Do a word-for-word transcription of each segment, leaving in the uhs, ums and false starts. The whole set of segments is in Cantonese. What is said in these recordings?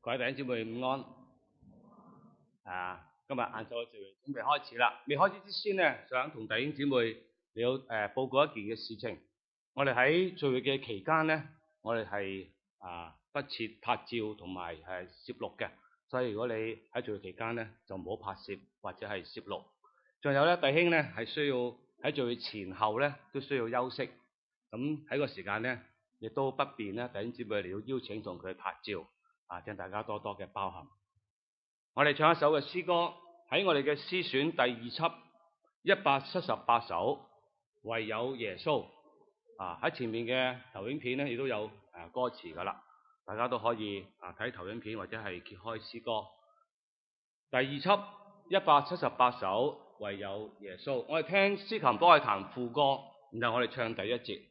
各位弟兄姊妹午安。啊，今日晏晝嘅聚會準備開始啦。未開始之先呢，想同弟兄姊妹你要誒、呃、報告一件嘅事情。我哋喺聚會嘅期間呢，我哋係啊不設拍照同埋係攝錄嘅，所以如果你喺聚會期間呢，就唔好拍攝或者係攝錄。仲有咧，弟兄呢係需要喺聚會前後咧都需要休息。咁喺個時間呢，亦都不便咧，弟兄姊妹你要邀請同佢拍照。啊！請大家多多嘅包涵。我哋唱一首嘅詩歌，喺我哋嘅詩選第二輯一百七十八首，唯有耶穌。啊！喺前面嘅投影片咧，亦都有誒歌詞噶啦，大家都可以啊睇投影片或者係揭開詩歌。第二輯一百七十八首，唯有耶穌。我哋聽司琴幫我彈副歌，然後我哋唱第一節。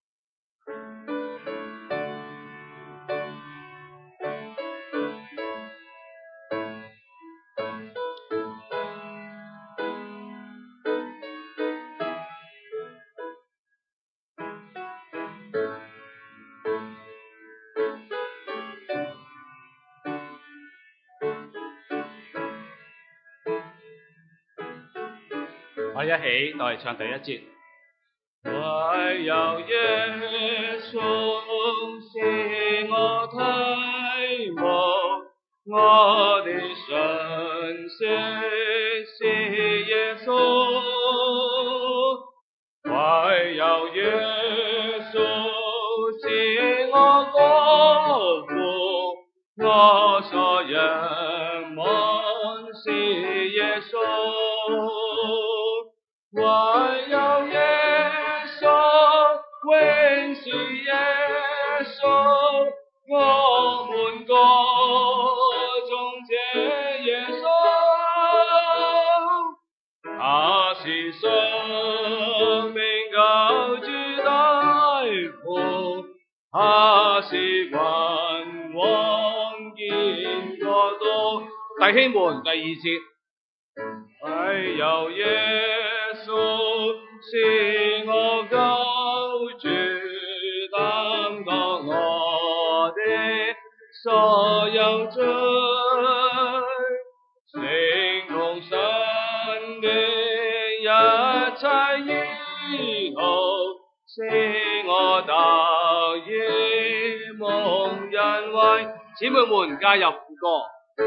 我哋一起我哋唱第一節。唯有耶穌是我睇望，我的神聖是耶穌。唯有耶穌是我歌父，我所仰望是耶穌。唯有耶穌，永是耶穌，我們歌頌這耶穌。他是生命救主大父，他是君王見國度。弟兄們，第二節。唯有耶穌是我救主，擔當我的所有罪，成功神的一切以後，使我得以蒙恩惠。姊妹們加入副歌。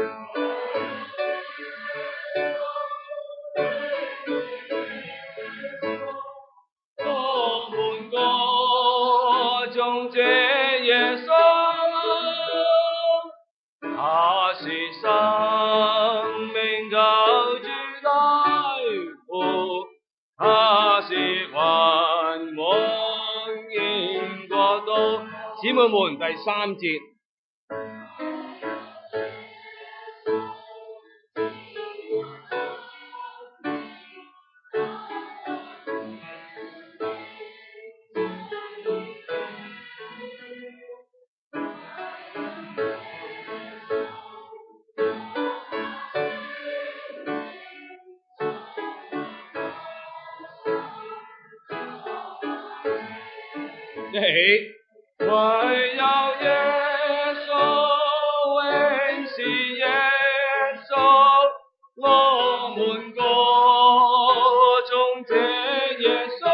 生命救主大父，他是君王見國度。姊妹們，第三節。一起，唯有耶穌，永是耶穌，我們歌頌這耶穌。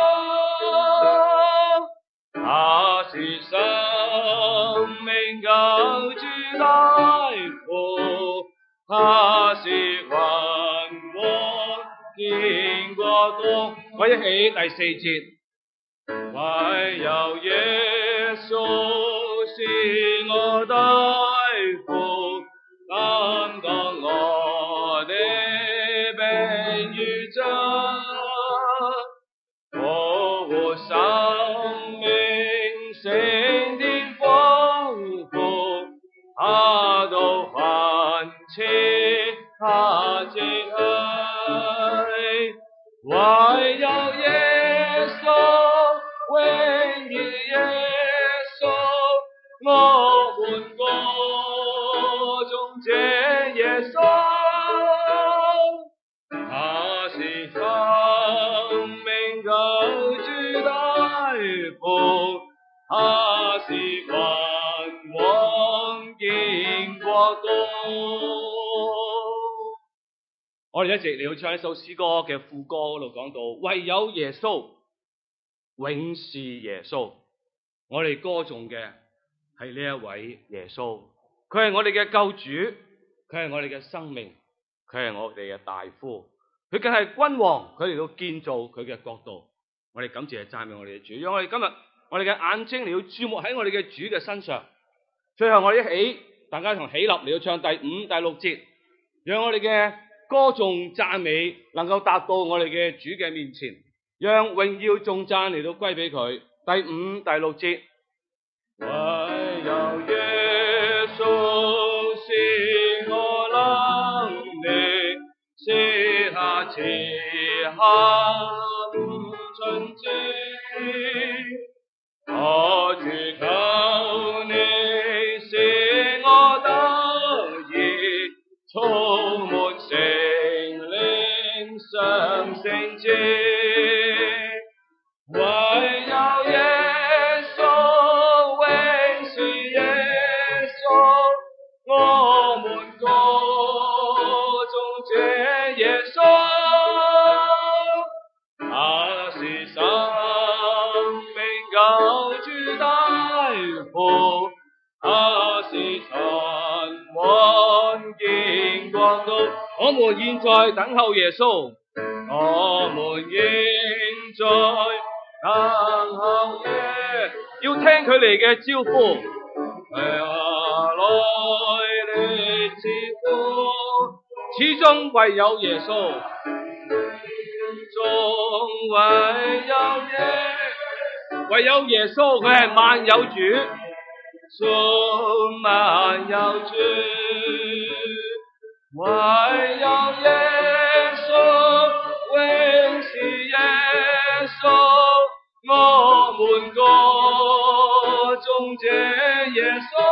他是生命救主大父，他是君王見國度。我一起第四節。唯有耶穌是我大父，擔當我的病與罪，保護生命聖殿豐富，他都還切他接去。唯有耶穌永是耶穌，我們歌頌這耶穌。他是生命救主大父，他是君王見國多。我哋一直嚟到唱一首詩歌嘅副歌嗰度講到，唯有耶穌，永是耶穌。我哋歌頌嘅係呢一位耶穌，佢係我哋嘅救主，佢係我哋嘅生命，佢係我哋嘅大夫，佢更係君王，佢嚟到建造佢嘅國度。我哋感謝讚美我哋嘅主，讓我哋今日我哋嘅眼睛嚟到注目喺我哋嘅主嘅身上。最後我哋一起，大家同起立嚟到唱第五、第六節，讓我哋嘅歌頌讚美能夠達到我哋嘅主嘅面前，讓榮耀頌讚嚟到歸俾佢。第五、第六節，唯有耶穌是我能力，卸下此刻純潔，我主求你使我得以充滿聖靈上聖潔，唯有耶穌永是耶穌，我們歌頌這耶穌，他是生命救主大夫，他是塵雲見光度。我們現在等候耶穌，我們現在等候耶，要聽佢嚟嘅招呼，來你之呼，始終唯有耶穌，終唯有耶，唯有耶穌，佢係萬有主，屬萬有主，唯有耶穌，永是耶穌，我們歌頌這耶穌，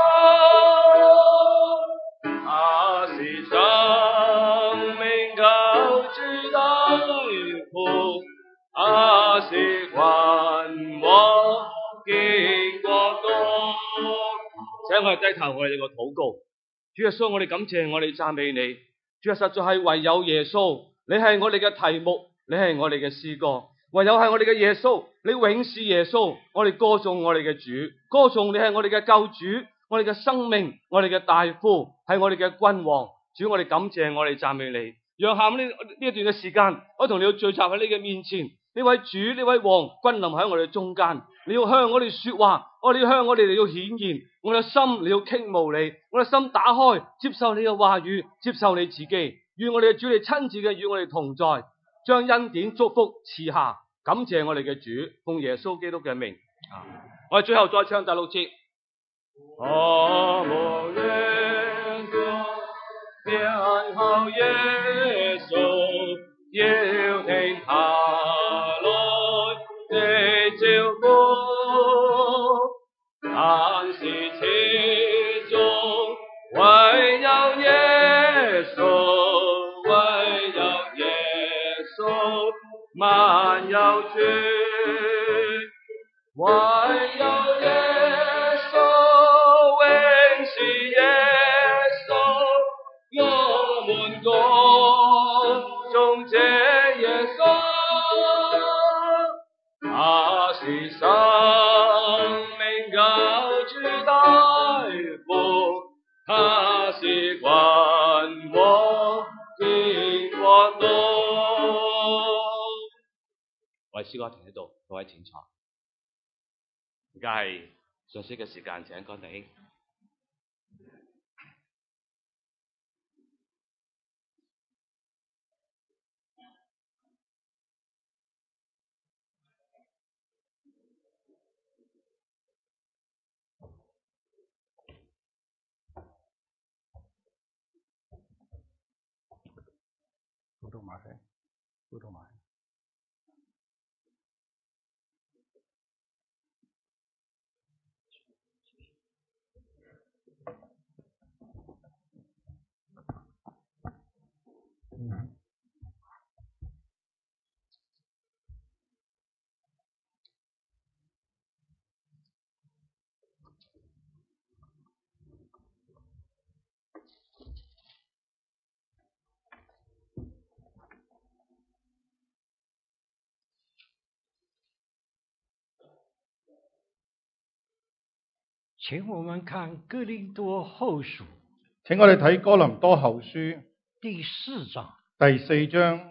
他是生命救主大夫，他是君王見光度。請我哋低頭，我哋個禱告。主耶穌，我哋感謝，我哋讚美你。主啊，實在係唯有耶穌，你係我哋嘅題目，你係我哋嘅詩歌。唯有係我哋嘅耶穌，你永是耶穌。我哋歌頌我哋嘅主，歌頌你係我哋嘅救主，我哋嘅生命，我哋嘅大夫，係我哋嘅君王。主，我哋感謝，我哋讚美你。讓下面呢呢一段嘅時間，我同你要聚集喺你嘅面前。呢位主，呢位王，君臨喺我哋中間。你要向我哋說話，我哋要向我哋嚟到顯現，我哋嘅心你要傾慕你，我哋心打開，接受你嘅話語，接受你自己。願我哋嘅主你親自嘅與我哋同在，將恩典祝福賜下。感謝我哋嘅主，奉耶穌基督嘅名。啊、我哋最後再唱第六節。我們耶穌，等候耶穌，要聽他來的招呼，但是始終唯有耶穌，唯有耶穌，萬有主，唯有耶穌，永是耶穌，我們歌頌這耶穌，他是生命救主大夫，他是君王見光度。我哋詩歌停喺度，各位請坐。而家係信息嘅時間，請乾弟兄。普通話嘅，普通話。 請我們看哥林多後書， 請我哋睇哥林多後書第四章， 第四章。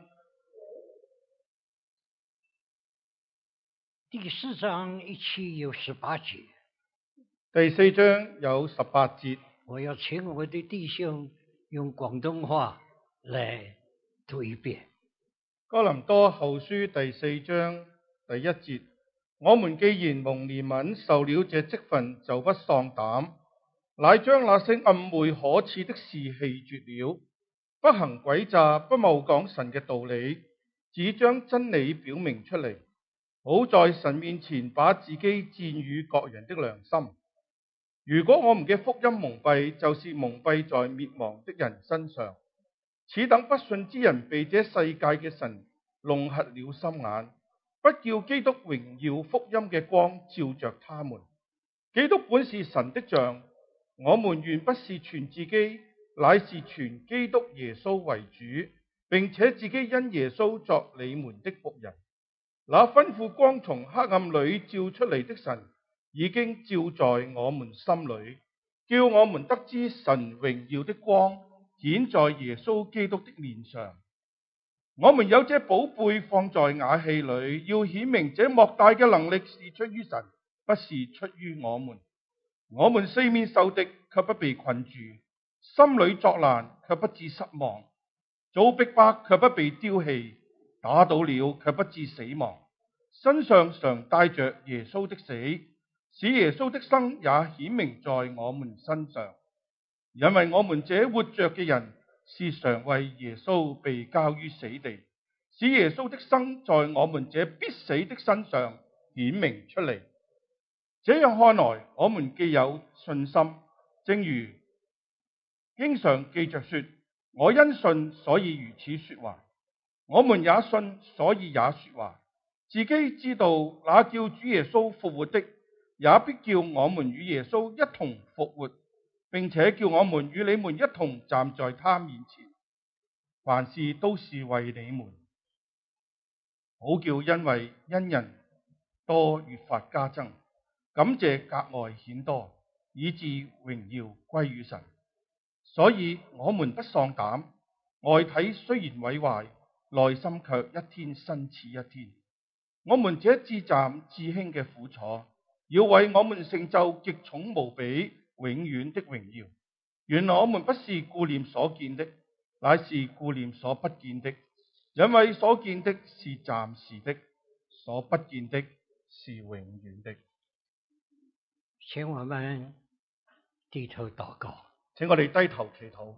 第四章一期有十八節。 第四章有十八節。 我要請我的弟兄用廣東話來讀一遍。 哥林多後書第四章第一節：我們既然蒙憐憫，受了這職分，就不喪膽，乃將那些暗昧可恥的事棄絕了，不行詭詐，不謬講神嘅道理，只將真理表明出嚟，好在神面前把自己薦與各人的良心。如果我們嘅福音蒙蔽，就是蒙蔽在滅亡的人身上，此等不信之人被這世界嘅神弄瞎了心眼，不叫基督榮耀福音嘅光照着他們。基督本是神的像，我們原不是傳自己，乃是傳基督耶穌為主，並且自己因耶穌作你們的僕人。那吩咐光從黑暗裏照出嚟的神，已經照在我們心裏，叫我們得知神榮耀的光顯在耶穌基督的面上。我們有這寶貝放在瓦器裏，要顯明這莫大嘅能力是出於神，不是出於我們。我們四面受敵，卻不被困住；心裏作難，卻不致失望；遭逼迫，卻不被丟棄；打倒了，卻不致死亡。身上常帶着耶穌的死，使耶穌的生也顯明在我們身上。因為我們這活着嘅人，是常為耶穌被交於死地，使耶穌的生在我們這必死的身上顯明出嚟。這樣看來，我們既有信心，正如經常記着說：我因信，所以如此說話。我們也信，所以也說話。自己知道那叫主耶穌復活的，也必叫我們與耶穌一同復活，並且叫我們與你們一同站在他面前。凡事都是為你們，好叫因為因人多越發加增，感謝格外顯多，以致榮耀歸於神。所以我們不喪膽，外體雖然毀壞，內心卻一天新似一天。我們這至暫至輕嘅苦楚，要為我們成就極重無比永遠的榮耀。原來我們不是顧念所見的，乃是顧念所不見的，因為所見的是暫時的，所不見的是永遠的。 請我們低頭禱告。 請我哋低頭祈禱。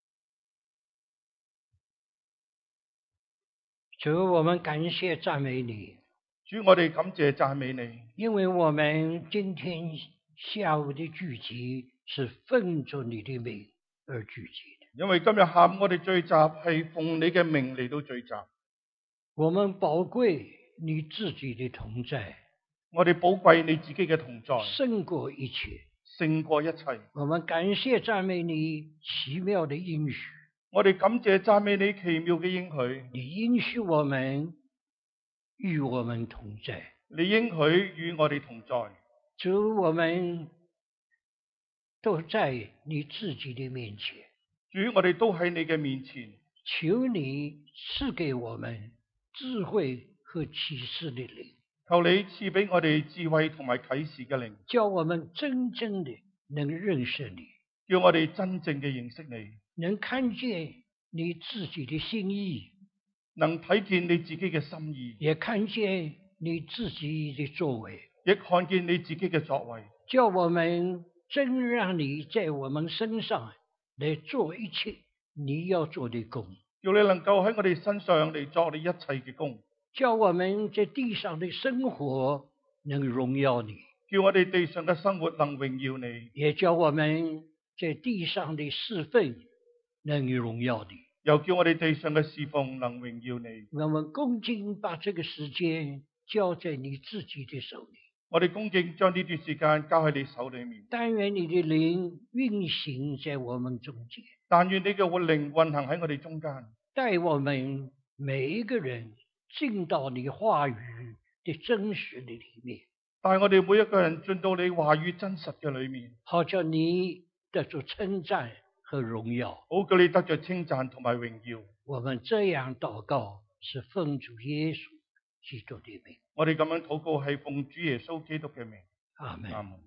主，我們感謝讚美你。 主，我哋感謝讚美你， 因為我們今天下午的聚集是奉着你的名而聚集的。 因為今日下午我哋聚集係奉你嘅名嚟到聚集。 我們寶貴你自己的同在， 我哋寶貴你自己嘅同在， 勝過一切， 勝過一切。 我們感謝讚美你奇妙的應許。 我哋感謝讚美你奇妙嘅應許。 你應許我們與我們同在， 你應許與我哋同在。 主，我們都在你自己的面前。 主，我哋都喺你嘅面前。 求你賜給我們智慧和啟示的靈。 求你賜俾我哋智慧同埋啟示嘅靈， 叫我們真正的能認識你， 叫我哋真正嘅認識你， 能看見你自己的心意， 能睇見你自己嘅心意， 也看見你自己的作為， 亦看見你自己嘅作為。 叫我們真讓你在我們身上來做一切你要做的工， 叫你能夠喺我哋身上嚟作你一切嘅工， 叫我們在地上的生活能榮耀你， 叫我哋地上嘅生活能榮耀你， 也叫我們在地上的侍奉能榮耀你， 又叫我哋地上嘅侍奉能榮耀你。 我們恭敬把這個時間交在你自己的手裏， 我哋恭敬將呢段時間交喺你手裏面。 但願你的靈運行在我們中間， 但願你嘅活靈運行喺我哋中間， 帶我們每一個人進到你話語的真實的裏面， 帶我哋每一個人進到你話語真實嘅裏面， 好叫你得着稱讚和榮耀。 好叫你得着稱讚同埋榮耀。 我們這樣禱告，是奉主耶穌基督的名。 我哋咁樣禱告係奉主耶穌基督嘅名。 阿門。 阿門。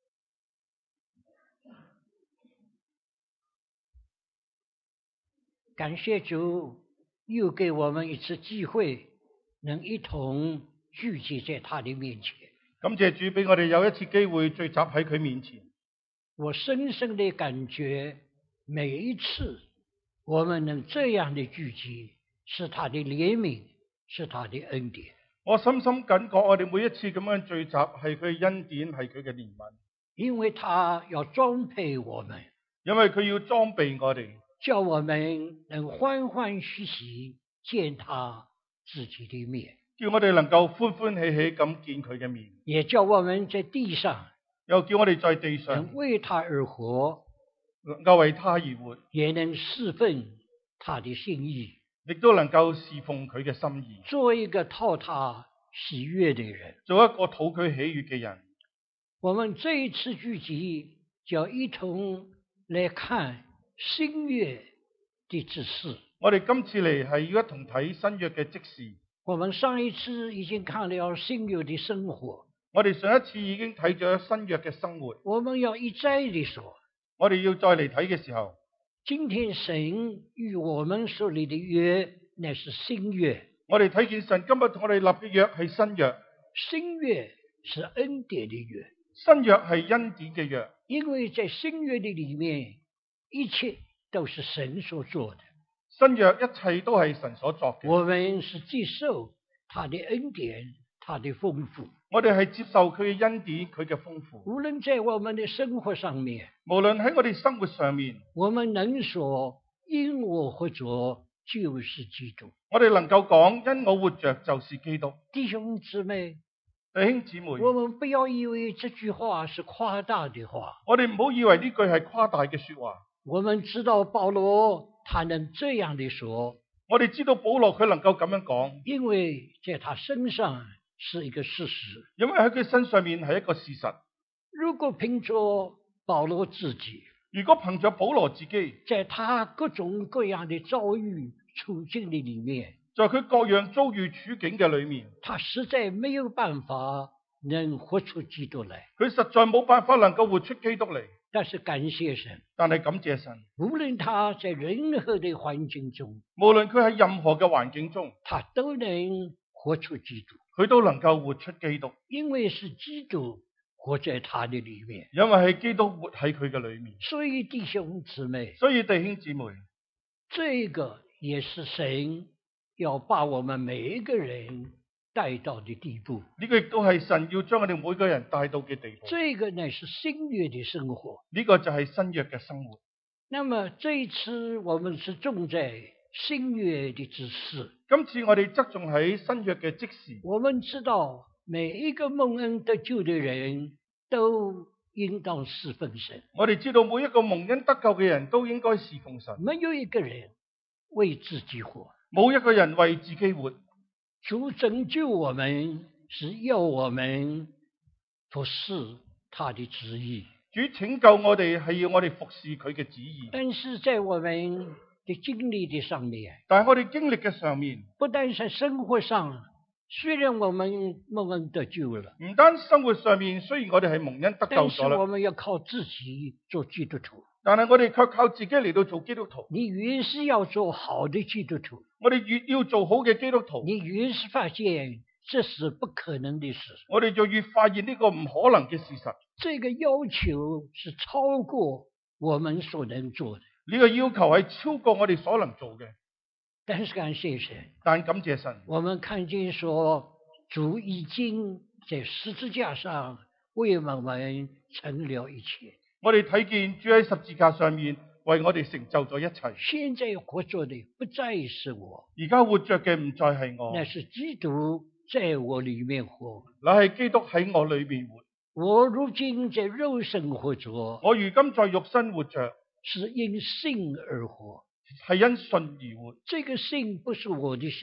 感謝主又給我們一次機會，能一同聚集在他的面前。 感謝主俾我哋有一次機會聚集喺佢面前。 我深深地感覺，每一次我們能這樣的聚集，是他的憐憫，是他的恩典。 我深深感覺我哋每一次咁樣聚集係佢嘅恩典，係佢嘅憐憫。 因為他要裝配我們， 因為佢要裝備我哋， 叫我們能歡歡喜喜見他自己的面， 叫我哋能夠歡歡喜喜咁見佢嘅面， 也叫我們在地上又叫我哋在地上能為他而活， 能夠為他而活， 也能侍奉他的心意， 亦都能夠侍奉佢嘅心意， 做一個討他喜悅的人， 做一個討佢喜悅嘅人。 我們這一次聚集，就要一同來看新約的指示。 我哋今次嚟係要一同睇新約嘅職事。 我們上一次已經看了新約的生活， 我哋上一次已經睇咗新約嘅生活。 我們要一再地說， 我哋要再嚟睇嘅時候， 今天神與我們所立的約，乃是新約。 我哋睇見神今日同我哋立嘅約係新約， 新約是恩典的約， 新約係恩典嘅約， 因為在新約的裏面，一切都是神所做的。 新約一切都係神所作嘅。 我們是接受他的恩典，他的豐富。 我哋係接受佢嘅恩典，佢嘅豐富。 無論在我們的生活上面， 無論喺我哋生活上面， 我們能說因我活着就是基督。 我哋能夠講因我活着就是基督。 弟兄姊妹， 弟兄姊妹， 我們不要以為這句話是誇大的話。 我哋唔好以為呢句係誇大嘅說話。 我們知道保羅他能這樣地說， 我哋知道保羅佢能夠咁樣講， 因為在他身上是一個事實。 因為喺佢身上面係一個事實。 如果憑着保羅自己， 如果憑着保羅自己， 在他各種各樣的遭遇處境的裏面， 在佢各樣遭遇處境嘅裏面， 他實在沒有辦法能活出基督來。 佢實在冇辦法能夠活出基督嚟。 但是感謝神， 但係感謝神， 無論他在任何的環境中， 無論佢喺任何嘅環境中， 他都能活出基督， 佢都能夠活出基督， 因為是基督活在他的裏面， 因為係基督活喺佢嘅裏面。 所以弟兄姊妹， 所以弟兄姊妹， 這個也是神要把我們每一個人帶到的地步。 呢個亦都係神要將我哋每個人帶到嘅地步。 這個乃是新約的生活， 呢個就係新約嘅生活。 那麼這一次我們是種在新約的指示。 今次我哋側重喺新約嘅職事。 我們知道每一個蒙恩得救的人都應當侍奉神。 我哋知道每一個蒙恩得救嘅人都應該侍奉神。 沒有一個人為自己活， 冇一個人為自己活。 主拯救我們是要我們服侍他的旨意。 主拯救我哋係要我哋服侍佢嘅旨意。 但是在我們的經歷的上面， 但係我哋經歷嘅上面， 不但在生活上，雖然我們蒙恩得救了， 唔單生活上面，雖然我哋係蒙恩得救但是咗啦， 我們要靠自己做基督徒。 但係我哋卻靠自己嚟到做基督徒。 你越是要做好的基督徒， 我哋越要做好嘅基督徒， 你越是發現這是不可能的事， 我哋就越發現呢個唔可能嘅事實。 這個要求是超過我們所能做的。 呢個要求係超過我哋所能做嘅。 但是感謝神， 但感謝神， 我們看見說主已經在十字架上為我們成了一切。 我哋睇見主喺十字架上面為我哋成就咗一切。 現在活着的不再是我， 而家活着嘅唔再係我， 那是基督在我裏面活。 乃係基督喺我裏面活。 我如今在肉身活着， 我如今在肉身活着， 是因信而活。 係因信而活。 這個信不是我的信，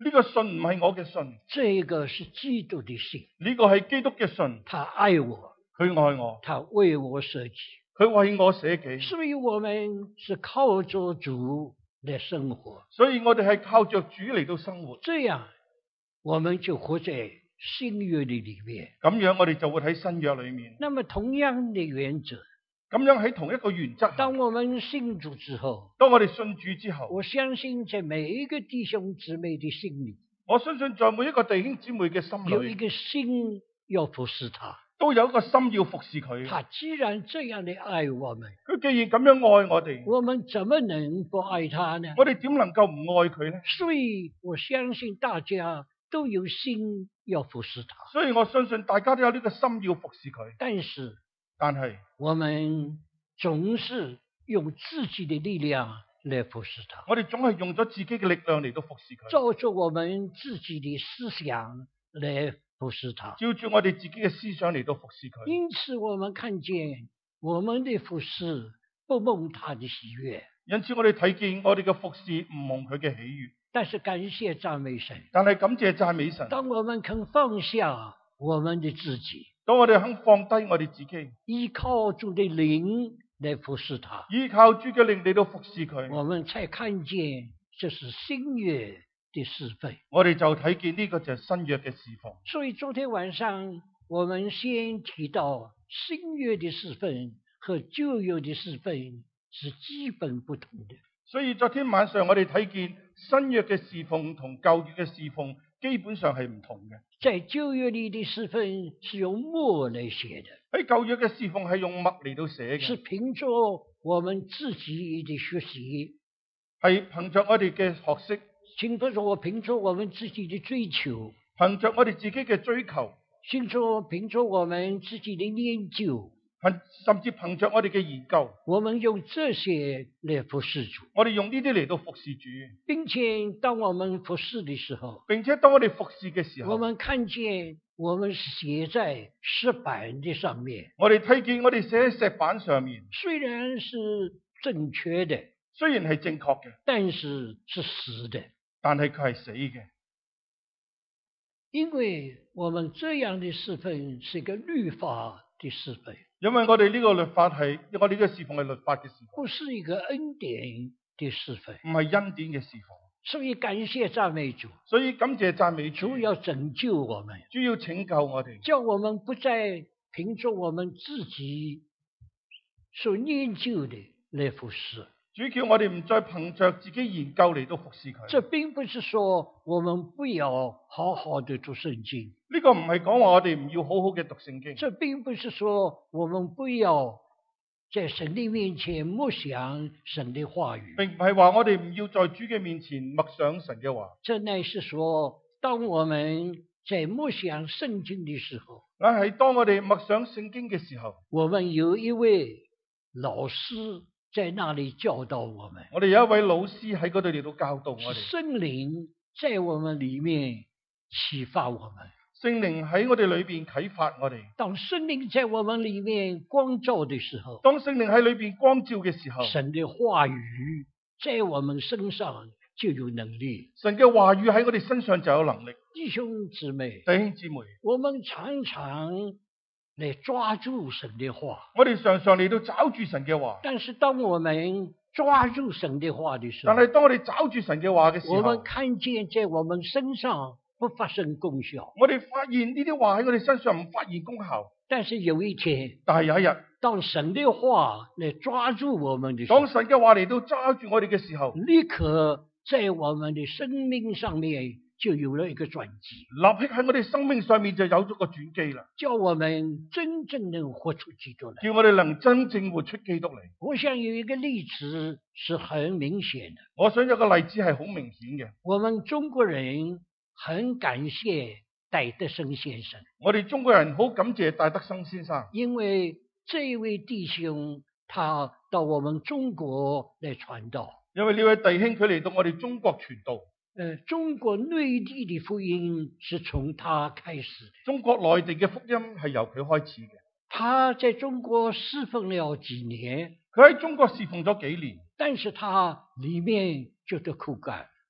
呢個信唔係我嘅信， 這個是基督的信。 呢個係基督嘅信。 他愛我， 佢愛我， 他為我捨己， 佢為我捨己。 所以我們是靠着主來生活。 所以我哋係靠着主嚟到生活， 這樣我們就活在新約的裏面。 咁樣我哋就會喺新約裏面。 那麼同樣的原則， 咁樣喺同一個原則下， 當我們信主之後， 當我哋信主之後， 我相信在每一個弟兄姊妹的心裏， 我相信在每一個弟兄姊妹嘅心裏， 有一個心要服侍他。 都有一個心要服侍佢。 他既然這樣的愛我們， 佢既然咁樣愛我哋， 我們怎麼能不愛他呢？ 我哋點能夠唔愛佢呢？ 所以我相信大家都有心要服侍他。 所以我相信大家都有呢個心要服侍佢。 但是但係我們總是用自己的力量來服侍他， 我哋總係用咗自己嘅力量嚟到服侍佢， 照着我們自己的思想來服侍他。 照住我哋自己嘅思想嚟到服侍佢。 因此我們看見我們的服侍不蒙他的喜悅， 因此我哋睇見我哋嘅服侍唔蒙佢嘅喜悅。 但是感謝讚美神， 但係感謝讚美神， 當我們肯放下我們的自己， 當我哋肯放低我哋自己， 依靠主的靈來服侍他， 依靠主嘅靈嚟到服侍佢， 我們才看見這是新約的侍奉。 我哋就睇見呢個就係新約嘅侍奉。 所以昨天晚上我們先提到新約的侍奉和舊約的侍奉是基本不同的。 所以昨天晚上我哋睇見新約嘅侍奉同舊約嘅侍奉基本上係唔同嘅。 在舊約裏的侍奉是用默來寫的， 喺舊約嘅侍奉係用默嚟到寫嘅， 是憑着我們自己的學習， 係憑着我哋嘅學識， 憑着我憑着我們自己的追求， 憑着我哋自己嘅追求， 憑着憑着我們自己的研究， 憑甚至憑着我哋嘅研究， 我們用這些來服侍主， 我哋用呢啲嚟到服侍主， 並且當我們服侍的時候， 並且當我哋服侍嘅時候， 我們看見我們寫在石板的上面， 我哋睇見我哋寫喺石板上面， 雖然是正確的， 雖然係正確嘅， 但是是死的， 但係佢係死嘅， 因為我們這樣的侍奉是一個律法的侍奉， 因為我哋呢個律法係，我哋呢個侍奉係律法嘅侍奉， 不是一個恩典的侍奉， 唔係恩典嘅侍奉。 所以感謝讚美主， 所以感謝讚美主， 主要拯救我們， 主要拯救我哋， 叫我們不再憑着我們自己所研究的來服侍。 主叫我哋唔再憑着自己研究嚟到服侍佢。 這並不是說我們不要好好的讀聖經， 呢個唔係講話我哋唔要好好嘅讀聖經， 這並不是說我們不要在神的面前默想神的話語， 並唔係話我哋唔要在主嘅面前默想神嘅話。 這乃是說，當我們在默想聖經的時候， 乃係當我哋默想聖經嘅時候， 我們有一位老師在那裏教導我們， 我哋有一位老師喺嗰度嚟到教導我哋， 聖靈在我們裏面啟發我們。 聖靈喺我哋裏邊啟發我哋。 當聖靈在我們裏面光照的時候， 當聖靈喺裏邊光照嘅時候， 神的話語在我們身上就有能力。 神嘅話語喺我哋身上就有能力。 弟兄姊妹， 弟兄姊妹， 我們常常來抓住神的話， 我哋常常嚟到抓住神嘅話， 但是當我們抓住神的話的時候， 但係當我哋抓住神嘅話嘅時候， 我們看見在我們身上不發生功效。 我哋發現呢啲話喺我哋身上唔發現功效。 但是有一天， 但係有一日， 當神的話來抓住我們的時候， 當神嘅話嚟到抓住我哋嘅時候， 立刻在我們的生命上面就有了一個轉機， 立刻喺我哋生命上面就有咗個轉機啦， 叫我們真正能活出基督來。 叫我哋能真正活出基督嚟。 我想有一個例子是很明顯的， 我想有個例子係好明顯嘅。 我們中國人很感謝戴德生先生， 我哋中國人好感謝戴德生先生， 因為這位弟兄他到我們中國來傳道， 因為呢位弟兄佢嚟到我哋中國傳道。 呃，中國內地的福音是從他開始的， 中國內地嘅福音係由佢開始嘅。 他在中國侍奉了幾年， 佢喺中國侍奉咗幾年， 但是他裏面覺得枯乾，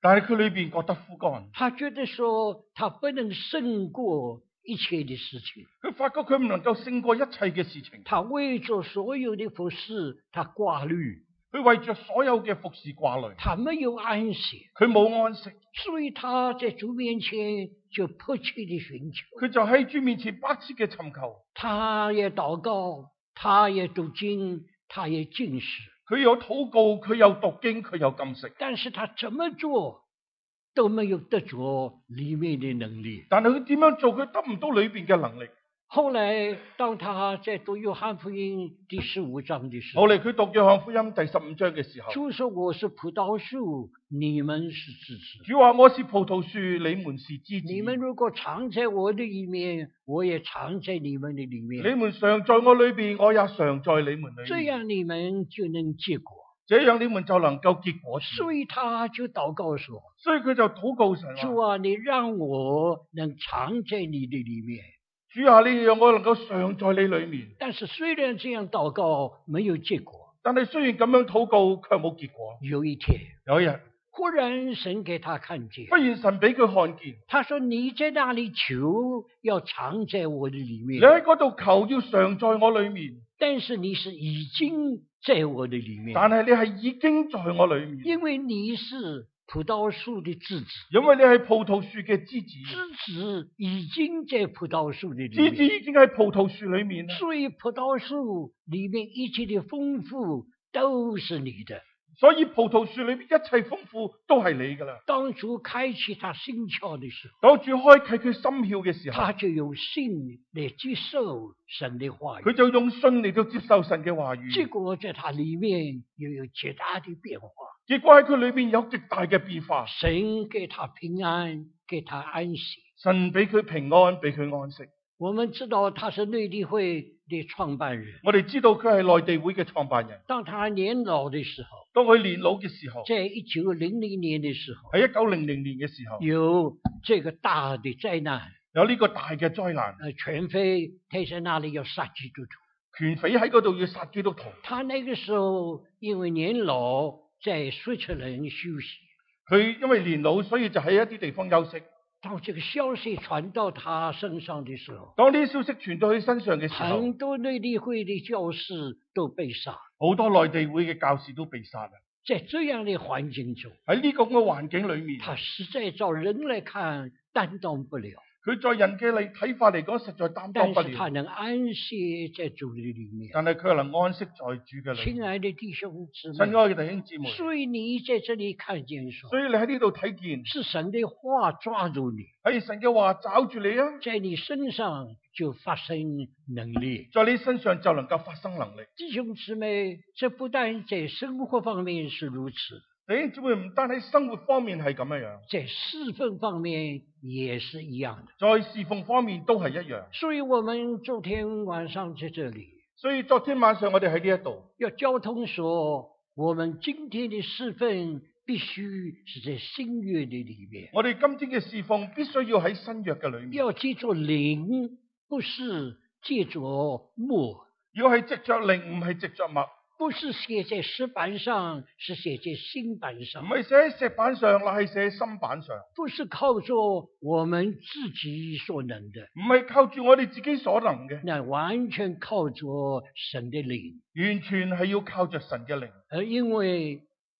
但係佢裏邊覺得枯乾， 他覺得說他不能勝過一切的事情， 佢發覺佢唔能夠勝過一切嘅事情， 他為着所有的服事，他掛慮， 佢為着所有嘅服侍掛慮， 他沒有安息， 佢冇安息， 所以他在主面前就迫切地尋求， 佢就喺主面前迫切嘅尋求， 他也禱告，他也讀經，他也禁食， 佢有禱告，佢有讀經，佢有禁食， 但是他怎麼做都沒有得着裏面的能力。 但係佢點樣做，佢得唔到裏邊嘅能力。 後來當他在讀約翰福音第十五章的時候， 後嚟佢讀約翰福音第十五章嘅時候， 主說我是葡萄樹，你們是枝子。 主話我是葡萄樹，你們是枝子。 你們如果常在我的裏面，我也常在你們的裏面。 你們常在我裏邊，我也常在你們裏面。 這樣你們就能結果。 這樣你們就能夠結果子。 所以他就禱告說， 所以佢就禱告神話， 主啊，你讓我能常在你的裏面。 主啊，你讓我能夠常在你裏面。 但是雖然這樣禱告沒有結果， 但係雖然咁樣禱告，卻冇結果。 有一天， 有一日， 忽然神給他看見， 忽然神俾佢看見， 他說你在那裏求，要常在我的裏面。 你喺嗰度求，要常在我裏面。 但是你是已經在我的裏面， 但係你係已經在我裏面， 因為你是葡萄樹的枝子， 因為你係葡萄樹嘅枝子， 枝子已經在葡萄樹的裏枝子面， 已經喺葡萄樹裏面啦。 所以葡萄樹裏面一切的豐富都是你的。 所以葡萄樹裏面一切豐富都係你噶啦。 當主開啟他心竅的時候， 當主開啟佢心竅嘅時候， 他就用信嚟接受神的話語， 佢就用信嚟到接受神嘅話語。 結果在他裏面又有極大的變化。 結果喺佢裏邊有極大嘅變化。 神給他平安，給他安息。 神俾佢平安，俾佢安息。 我們知道他是內地會的創辦人。 我哋知道佢係內地會嘅創辦人。 當他年老的時候， 當佢年老嘅時候， 在一九零零年的時候， 喺一九零零年嘅時候， 有這個大的災難， 有呢個大嘅災難。 呃，全非他在那裏要殺基督徒， 拳匪喺嗰度要殺基督徒。 他那個時候因為年老，在瑞士人休息。 佢因為年老，所以就喺一啲地方休息。 當這個消息傳到他身上的時候， 當呢啲消息傳到佢身上嘅時候， 很多內地會的教士都被殺， 好多內地會嘅教士都被殺啦。 在這樣的環境中， 喺呢個咁嘅環境裏面， 他實在照人來看擔當不了。 佢在人嘅嚟睇法嚟講，實在擔當不但是他了。 能安息在主的裏面。 但係佢又能安息在主嘅裏面。 親愛的弟兄姊妹， 親愛嘅弟兄姊妹， 所以你在這裏看見說， 所以你喺呢度睇見， 是神的話抓住你， 係神嘅話找住你啊， 在你身上就發生能力。 在你身上就能夠發生能力。 弟兄姊妹，這不但在生活方面是如此， 弟兄姊妹，唔單喺生活方面係咁樣樣， 在侍奉方面也是一樣的。 在侍奉方面都係一樣。 所以我們昨天晚上在這裏， 所以昨天晚上我哋喺呢一度要交通說，我們今天的侍奉必須是在新約的裏面。 我哋今天嘅侍奉必須要喺新約嘅裏面， 要借着靈，不是借着墨； 要係藉着靈，唔係藉着墨。 不是寫在石板上，是寫在心板唔上； 係寫喺石板上，乃係寫喺心板上。 不是靠着我們自己所能的， 唔係靠住我哋自己所能嘅， 那完全靠着神的靈。 完全係要靠着神嘅靈。 而因為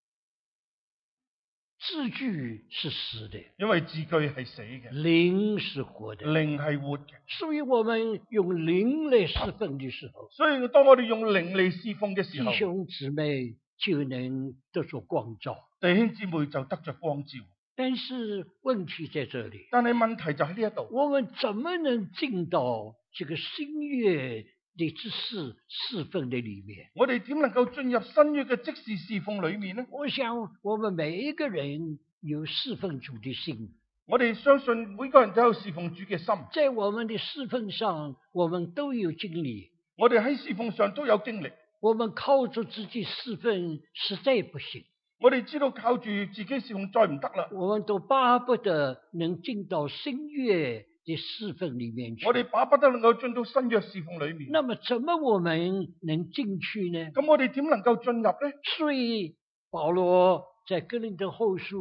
字句是死的， 因為字句係死嘅， 靈是活的， 靈係活嘅。 所以我們用靈來侍奉的時候， 所以當我哋用靈嚟侍奉嘅時候， 弟兄姊妹就能得着光照。 弟兄姊妹就得着光照。 但是問題在這裏， 但係問題就喺呢一度， 我們怎麼能進到這個新約的職事侍奉的裏面？ 我哋點能夠進入新約嘅職事侍奉裏面呢？ 我想我們每一個人有侍奉主的心， 我哋相信每個人都有侍奉主嘅心， 在我們的侍奉上，我們都有經歷。 我哋喺侍奉上都有經歷。 我們靠着自己侍奉實在不行， 我哋知道靠住自己侍奉再唔得啦， 我們都巴不得能進到新約的侍奉裏面去。 我哋巴不得能夠進到新約侍奉裏面。 那麼怎麼我們能進去呢？ 咁我哋點能夠進入呢？ 所以保羅在哥林多後書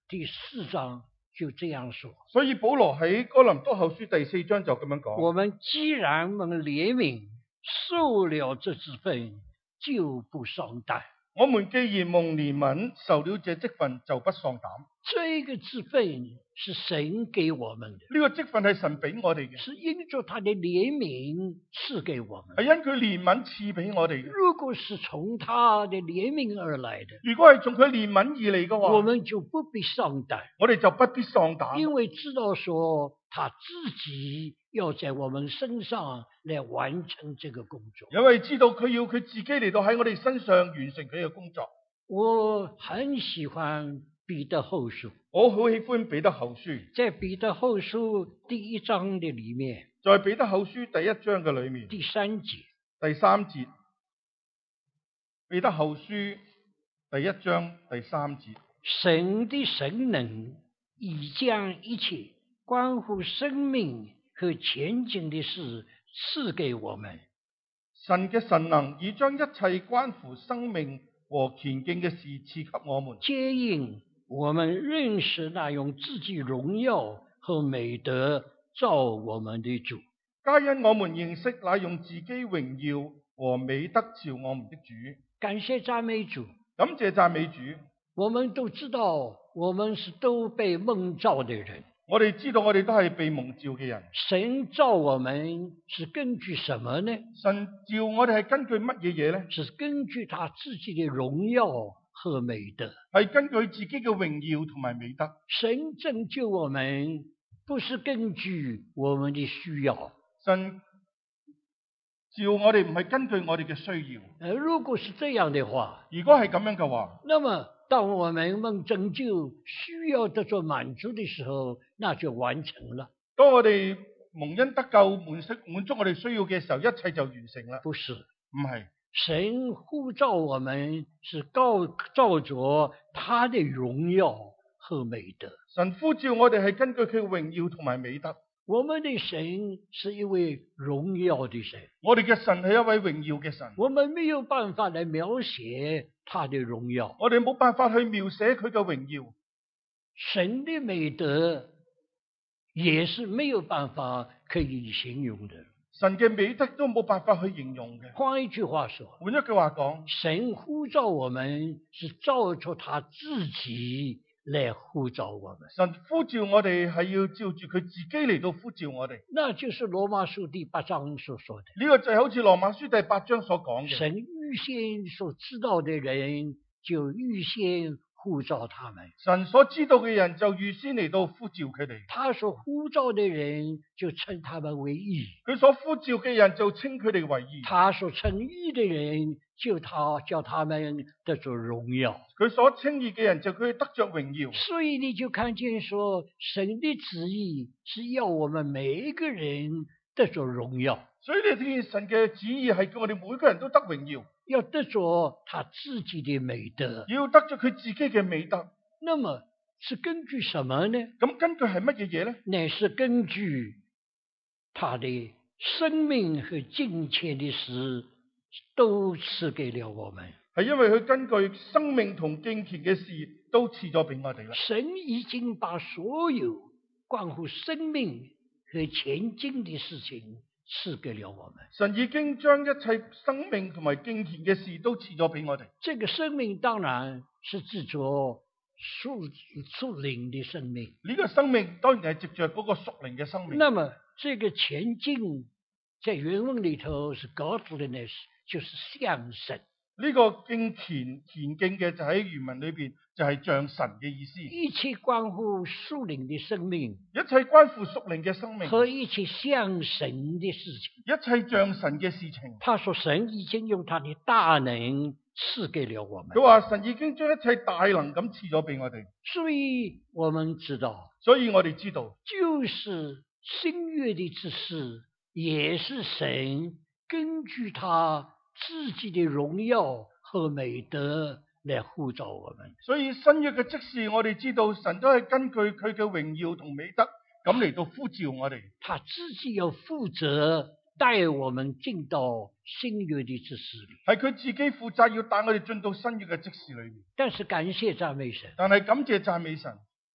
第四章就这样说： 所以保羅喺哥林多後書第四章就咁樣講： 我們既然蒙憐憫，受了這職分，就不喪膽。 我們既然蒙憐憫，受了這職分，就不喪膽。 這個職分是神給我們的， 呢個職分係神俾我哋嘅， 是因着他的憐憫賜給我們。 係因佢憐憫賜俾我哋嘅。 如果是從他的憐憫而來的， 如果係從佢憐憫而嚟嘅話， 我們就不必喪膽， 我哋就不必喪膽， 因為知道說他自己要在我們身上來完成這個工作。 因為知道佢要佢自己嚟到喺我哋身上完成佢嘅工作。 我很喜歡彼得後書， 我好喜歡彼得後書， 在彼得後書第一章的裏面， 在彼得後書第一章嘅裏面， 第三節， 第三節，彼得後書第一章第三節， 神的神能已將一切關乎生命和前景的事賜給我們。 神嘅神能已將一切關乎生命和前景嘅事賜給我們， 皆因我們認識那用自己榮耀和美德造我們的主。 皆因我們認識那用自己榮耀和美德召我們的主。 感謝讚美主， 感謝讚美主。 我們都知道我們是都被蒙召的人， 我哋知道我哋都係被蒙召嘅人。 神造我們是根據什麼呢？ 神召我哋係根據乜嘢嘢呢？ 是根據他自己的榮耀和美德， 係根據自己嘅榮耀同埋美德。 神拯救我們不是根據我們的需要， 神召我哋唔係根據我哋嘅需要。 呃，如果是這樣的話， 如果係咁樣嘅話， 那麼當我們蒙拯救需要得到滿足的時候，那就完成了。 當我哋蒙恩得救滿足滿足我哋需要嘅時候，一切就完成啦。 不是， 唔係， 神呼召我們是高照着他的榮耀和美德。 神呼召我哋係根據佢榮耀同埋美德。 我們的神是一位榮耀的神， 我哋嘅神係一位榮耀嘅神。 我們沒有辦法來描寫他的榮耀， 我哋冇辦法去描寫佢嘅榮耀。 神的美德也是沒有辦法可以形容的。 神嘅美德都冇辦法去形容嘅。 換一句話說， 換一句話講， 神呼召我們是照着他自己來呼召我們。 神呼召我哋係要照住佢自己嚟到呼召我哋。 那就是羅馬書第八章所說的。 呢個就係好似羅馬書第八章所講嘅。 神預先所知道的人，就預先呼召他們。 神所知道嘅人就預先嚟到呼召佢哋。 他所呼召的人就稱他們為義。 佢所呼召嘅人就稱佢哋為義。 他所稱義的人就他叫他們得着榮耀。 佢所稱義嘅人就佢得着榮耀。 所以你就看見說，神的旨意是要我們每一個人得着榮耀。 所以你聽見神嘅旨意係叫我哋每個人都得榮耀， 要得着他自己的美德， 要得着佢自己嘅美德。 那麼是根據什麼呢？ 咁根據係乜嘢嘢呢？ 乃是根據他的生命和金錢的事都賜給了我們。 係因為佢根據生命同敬虔嘅事都賜咗俾我哋啦。 神已經把所有關乎生命和前景的事情賜給了我們。 神已經將一切生命同埋敬虔嘅事都賜咗俾我哋。 這個生命當然是指着屬屬靈的生命。 呢個生命當然係藉着嗰個屬靈嘅生命。 那麼這個前景在原文裏頭是 godliness， 就是像神。 呢個敬虔虔敬嘅就喺原文裏邊就係像神嘅意思。 一切關乎屬靈的生命， 一切關乎屬靈嘅生命和一切像神的事情， 一切像神嘅事情。 他說神已經用他的大能賜給了我們。 佢話神已經將一切大能咁賜咗俾我哋。 所以我們知道， 所以我哋知道， 就是新約的知識也是神根據他自己的榮耀和美德來呼召我們。 所以新約嘅職事，我哋知道神都係根據佢嘅榮耀同美德咁嚟到呼召我哋。 他自己要負責帶我們進到新約的職事裏。 係佢自己負責要帶我哋進到新約嘅職事裏面。 但是感謝讚美神， 但係感謝讚美神，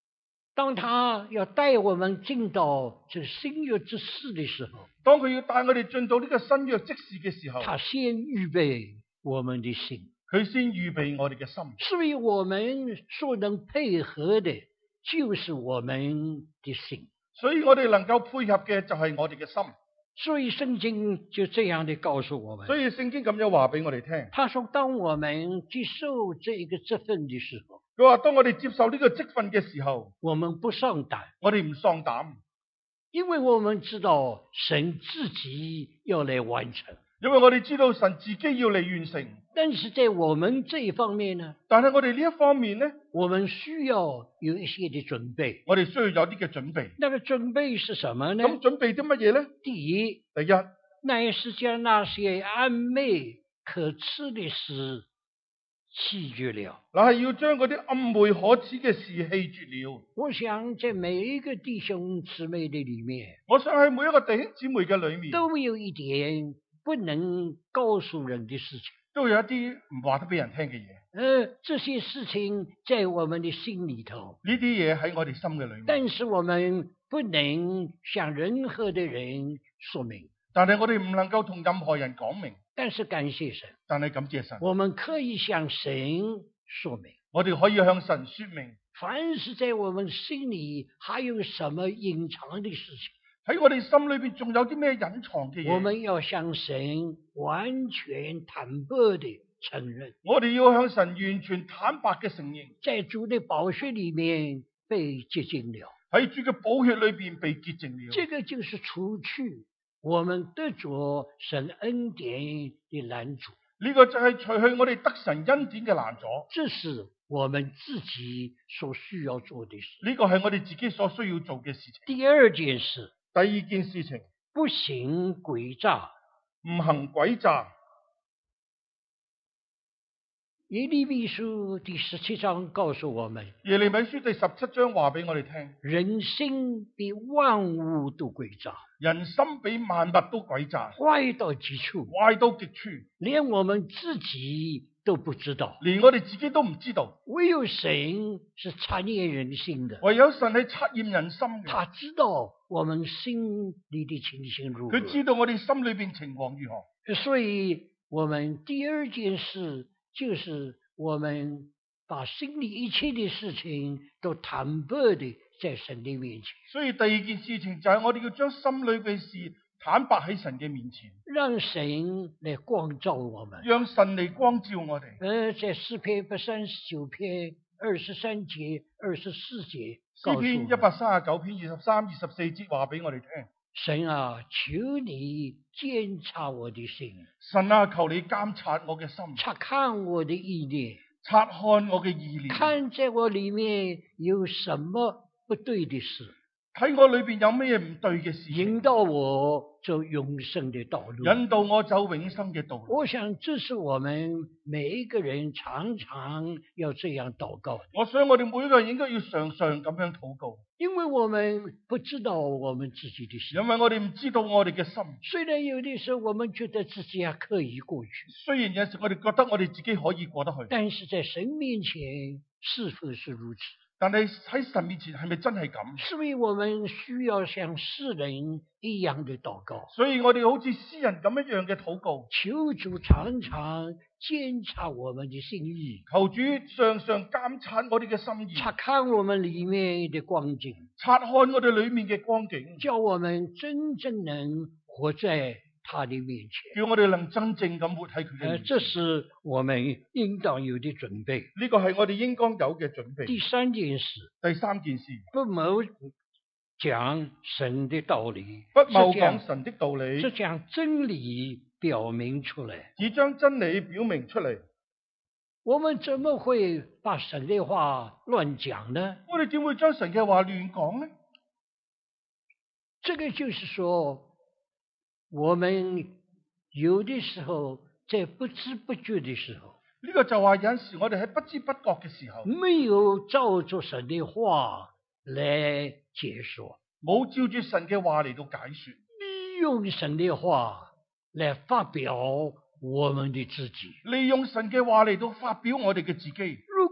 當他要帶我們進到這新約之事的時候， 當佢要帶我哋進到呢個新約職事嘅時候， 他先預備我們的心， 佢先預備我哋嘅心。 所以我們所能配合的，就是我們的心。 所以我哋能夠配合嘅就係我哋嘅心。 所以聖經就這樣地告訴我們， 所以聖經咁樣話俾我哋聽， 他說當我們接受這個職分的時候， 佢話當我哋接受呢個職分嘅時候， 我們不喪膽， 我哋唔喪膽， 因為我們知道神自己要來完成。 因為我哋知道神自己要嚟完成。 但是在我們這一方面呢， 但係我哋呢一方面呢， 我們需要有一些的準備。 我哋需要有啲嘅準備。 那個準備是什麼呢？ 咁準備啲乜嘢呢？ 第一， 第一， 乃是將那些暗昧可恥的事棄絕了。 嗱，係要將嗰啲暗昧可恥嘅事棄絕了。 我想在每一個弟兄姊妹的裏面， 我想喺每一個弟兄姊妹嘅裏面， 都有一點不能告訴人的事情， 都有一啲唔話得俾人聽嘅嘢。 呃，這些事情在我們的心裏頭， 呢啲嘢喺我哋心嘅裏面， 但是我們不能向任何的人說明。 但係我哋唔能夠同任何人講明。 但是感謝神， 但係感謝神， 我們可以向神說明。 我哋可以向神說明， 凡是在我們心裏還有什麼隱藏的事情， 喺我哋心裏邊仲有啲咩隱藏嘅嘢， 我們要向神完全坦白地承認。 我哋要向神完全坦白嘅承認， 在主的寶血裏面被潔淨了， 喺主嘅寶血裏邊被潔淨了。 這個就是除去我們得着神恩典的攔阻。 呢個就係除去我哋得神恩典嘅攔阻。 這是我們自己所需要做的事。 呢個係我哋自己所需要做嘅事情。 第二件事， 第二件事情， 不行詭詐。 唔行詭詐。 耶利米書第十七章告訴我們， 耶利米書第十七章話俾我哋聽， 人心比萬物都詭詐， 人心比萬物都詭詐， 壞到極處， 壞到極處， 連我們自己都不知道， 連我哋自己都唔知道。 唯有神是察驗人心的， 唯有神係察驗人心嘅， 他知道我們心裏的情形如何， 佢知道我哋心裏邊情況如何。 所以我們第二件事就是我們把心裏一切的事情都坦白地在神的面前。 所以第二件事情就係我哋要將心裏嘅事坦白喺神嘅面前， 讓神來光照我們， 讓神嚟光照我哋。 呃，在詩篇一百三十九篇二十三節、二十四節， 詩篇一百三十九篇二十三、二十四節話俾我哋聽。 神啊，求你監察我的心， 神啊，求你監察我嘅心， 察看我的意念， 察看我嘅意念， 看在我裏面有什麼不對的事， 睇我裏邊有咩唔對嘅事， 引導我走永生的道路， 引導我走永生嘅道路。 我想這是我們每一個人常常要這樣禱告的。 我想我哋每一個人應該要常常咁樣禱告， 因為我們不知道我們自己的心， 因為我哋唔知道我哋嘅心。 雖然有的時候我們覺得自己還可以過去， 雖然有時我哋覺得我哋自己可以過得去， 但是在神面前是否是如此？ 但係喺神面前係咪真係咁？ 所以我們需要像詩人一樣的禱告， 所以我哋好似詩人咁一樣嘅禱告， 求主常常監察我們的心意， 求主常常監察我哋嘅心意， 察看我們裏面的光景， 察看我哋裏面嘅光景， 叫我們真正能活在他的面前， 叫我哋能真正咁活喺佢嘅呃， 面前。 這是我們應當有的準備。 呢個係我哋應該有嘅準備。 第三件事， 第三件事， 不謀講神的道理， 不謬是將講神的道理， 是將真理表明出來。 只將真理表明出嚟。 我們怎麼會把神的話亂講呢？ 我哋點會將神嘅話亂講呢？ 這個就是說，我們有的時候在不知不覺的時候， 呢個就話有陣時我哋喺不知不覺嘅時候， 沒有照着神的話來解說， 冇照住神嘅話嚟到解說， 利用神的話來發表我們的自己。 利用神嘅話嚟到發表我哋嘅自己。 如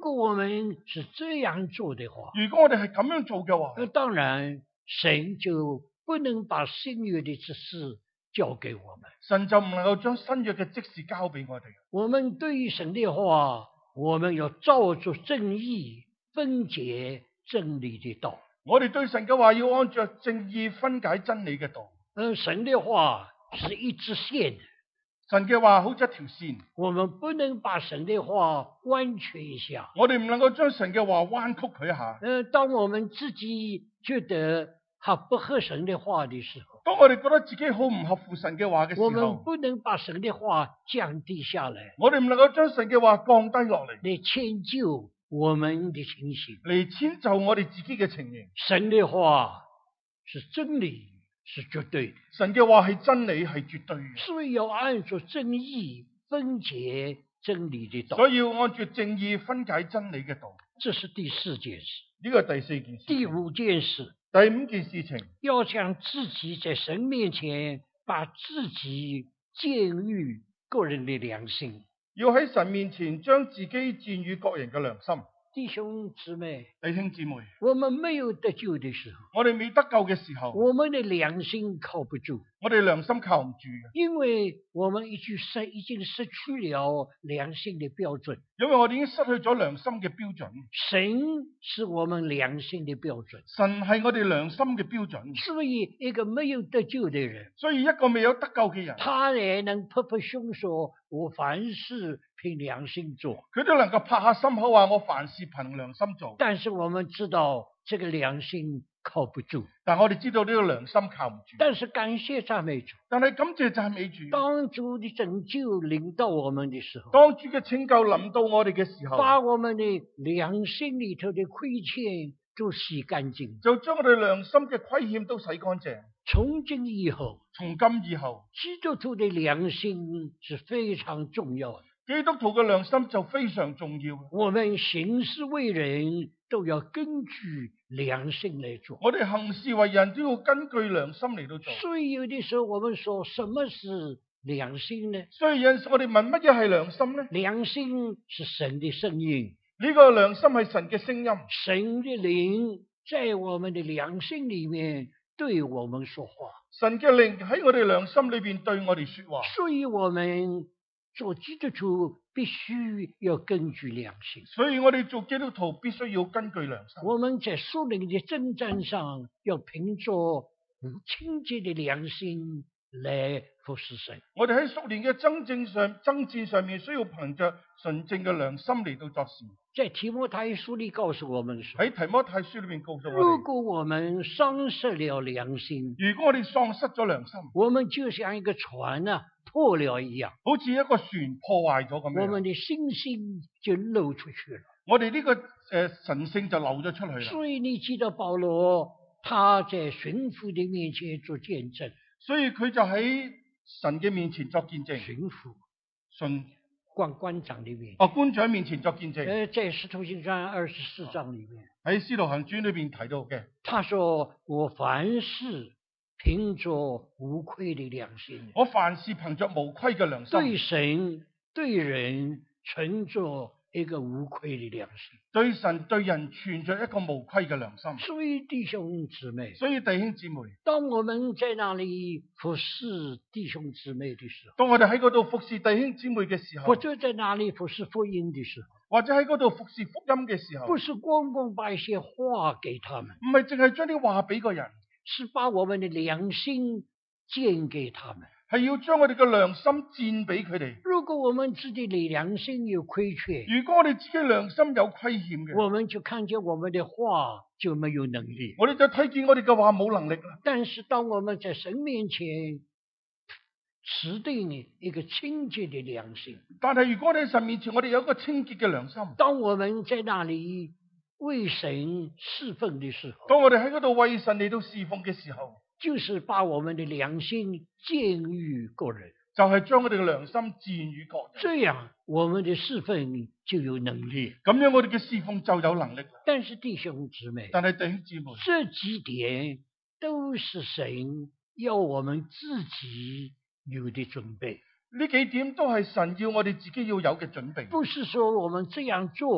果我们是這樣做的話， 如果我哋係咁樣做嘅話， 那當然神就不能把新約的職事交給我們。 神就唔能夠將新約嘅職事交俾我哋。 我們對於神的話，我們要照着正義分解真理的道。 我哋對神嘅話要按照正義分解真理嘅道。 嗯，神的話是一支線， 神嘅話好似一條線， 我們不能把神的話彎曲一下。 我哋唔能夠將神嘅話彎曲佢一下。 嗯，當我們自己覺得它不合神的話的時候， 當我哋覺得自己好唔合乎神嘅話嘅時我們候， 不能把神的話降低下來， 我哋唔能夠將神嘅話降低落嚟， 來遷就我們的情形。 嚟遷就我哋自己嘅情形。 神的話是真理，是絕對的， 神嘅話係真理，係絕對嘅， 所以要按照正義分解真理的道。 所以要按照正義分解真理嘅道。 這是第四件事。 呢個係第四件事。 第五件事， 第五件事情， 要將自己在神面前把自己僭於個人的良心。 要喺神面前將自己薦於各人嘅良心。 弟兄姊妹， 弟兄姊妹， 我們沒有得救的時候， 我哋未得救嘅時候， 我們的良心靠不住， 我哋良心靠唔住嘅， 因為我們已經失已經失去了良心的標準。 因為我哋已經失去咗良心嘅標準。 神是我們良心的標準， 神係我哋良心嘅標準。 所以一個沒有得救的人， 所以一個未有得救嘅人， 他也能拍拍胸說：我凡事憑良心做。 佢都能夠拍下心口話我凡事憑良心做。 但是我們知道這個良心靠不住， 但我哋知道呢個良心靠唔住。 但是感謝讚美主， 但係感謝讚美主， 當主的拯救臨到我們的時候， 當主嘅拯救臨到我哋嘅時候， 把我們的良心裏頭的虧欠都洗乾淨。 就將我哋良心嘅虧欠都洗乾淨。 從今以後， 從今以後， 基督徒的良心是非常重要的。 基督徒嘅良心就非常重要。 我們行事為人都要根據良心來做。 我哋行事為人都要根據良心嚟到做。 所以有的時候我們說什麼是良心呢？ 所以有陣時我哋問乜嘢係良心呢？ 良心是神的聲音， 呢個良心係神嘅聲音， 神的靈在我們的良心裏面對我們說話。 神嘅靈喺我哋良心裏邊對我哋說話。 所以我們做基督徒必須要根據良心。 所以我哋做基督徒必須要根據良心。 我們在屬靈的征戰上要憑着清潔的良心來服侍神。 我哋喺屬靈嘅爭戰上爭戰上面，需要憑着純正嘅良心嚟到作事。 在提摩太書裏告訴我們說， 喺提摩太書裏面告訴我如哋， 果我們喪失了良心， 如果我哋喪失咗良心， 我們就像一個船啊破了一樣， 好似一個船破壞咗咁樣， 我們的信心就漏出去了。 我哋呢、這個誒、呃、神聖就漏咗出去啦。 所以你記得保羅他在巡撫的面前做見證， 所以佢就喺神嘅面前作見證。 巡撫信官官長的面前， 哦，官長面前作見證。 呃，在使徒行傳二十四章裏面， 喺使徒行傳裏邊提到嘅， 他說我凡事憑着無愧的良心， 我凡事憑着無愧嘅良心， 對神對人存着一個無愧的良心。 對神對人存着一個無愧嘅良心。 所以弟兄姊妹， 所以弟兄姊妹， 當我們在那裏服侍弟兄姊妹的時候， 當我哋喺嗰度服侍弟兄姊妹嘅時候， 或者在那裏服侍福音的時候， 或者喺嗰度服侍福音嘅時候， 不是光光把一些話給他們， 唔係淨係將啲話俾個人， 是把我們的良心獻給他們。 係要將我哋嘅良心薦俾佢哋。 如果我們自己的良心有虧缺， 如果我哋自己良心有虧欠嘅， 我們就看見我們的話就沒有能力。 我哋就睇見我哋嘅話冇能力啦。 但是當我們在神面前持定一個清潔的良心， 但係如果我哋喺神面前，我哋有一個清潔嘅良心， 當我們在那裏為神侍奉的時候， 當我哋喺嗰度為神嚟到侍奉嘅時候， 就是把我們的良心薦於個人， 就係將我哋嘅良心薦於個人。 這樣我們的侍奉就有能力。 咁樣我哋嘅侍奉就有能力。 但是弟兄姊妹， 但係弟兄姊妹， 這幾點都是神要我們自己有的準備。 呢幾點都係神要我哋自己要有嘅準備。 不是說我們這樣做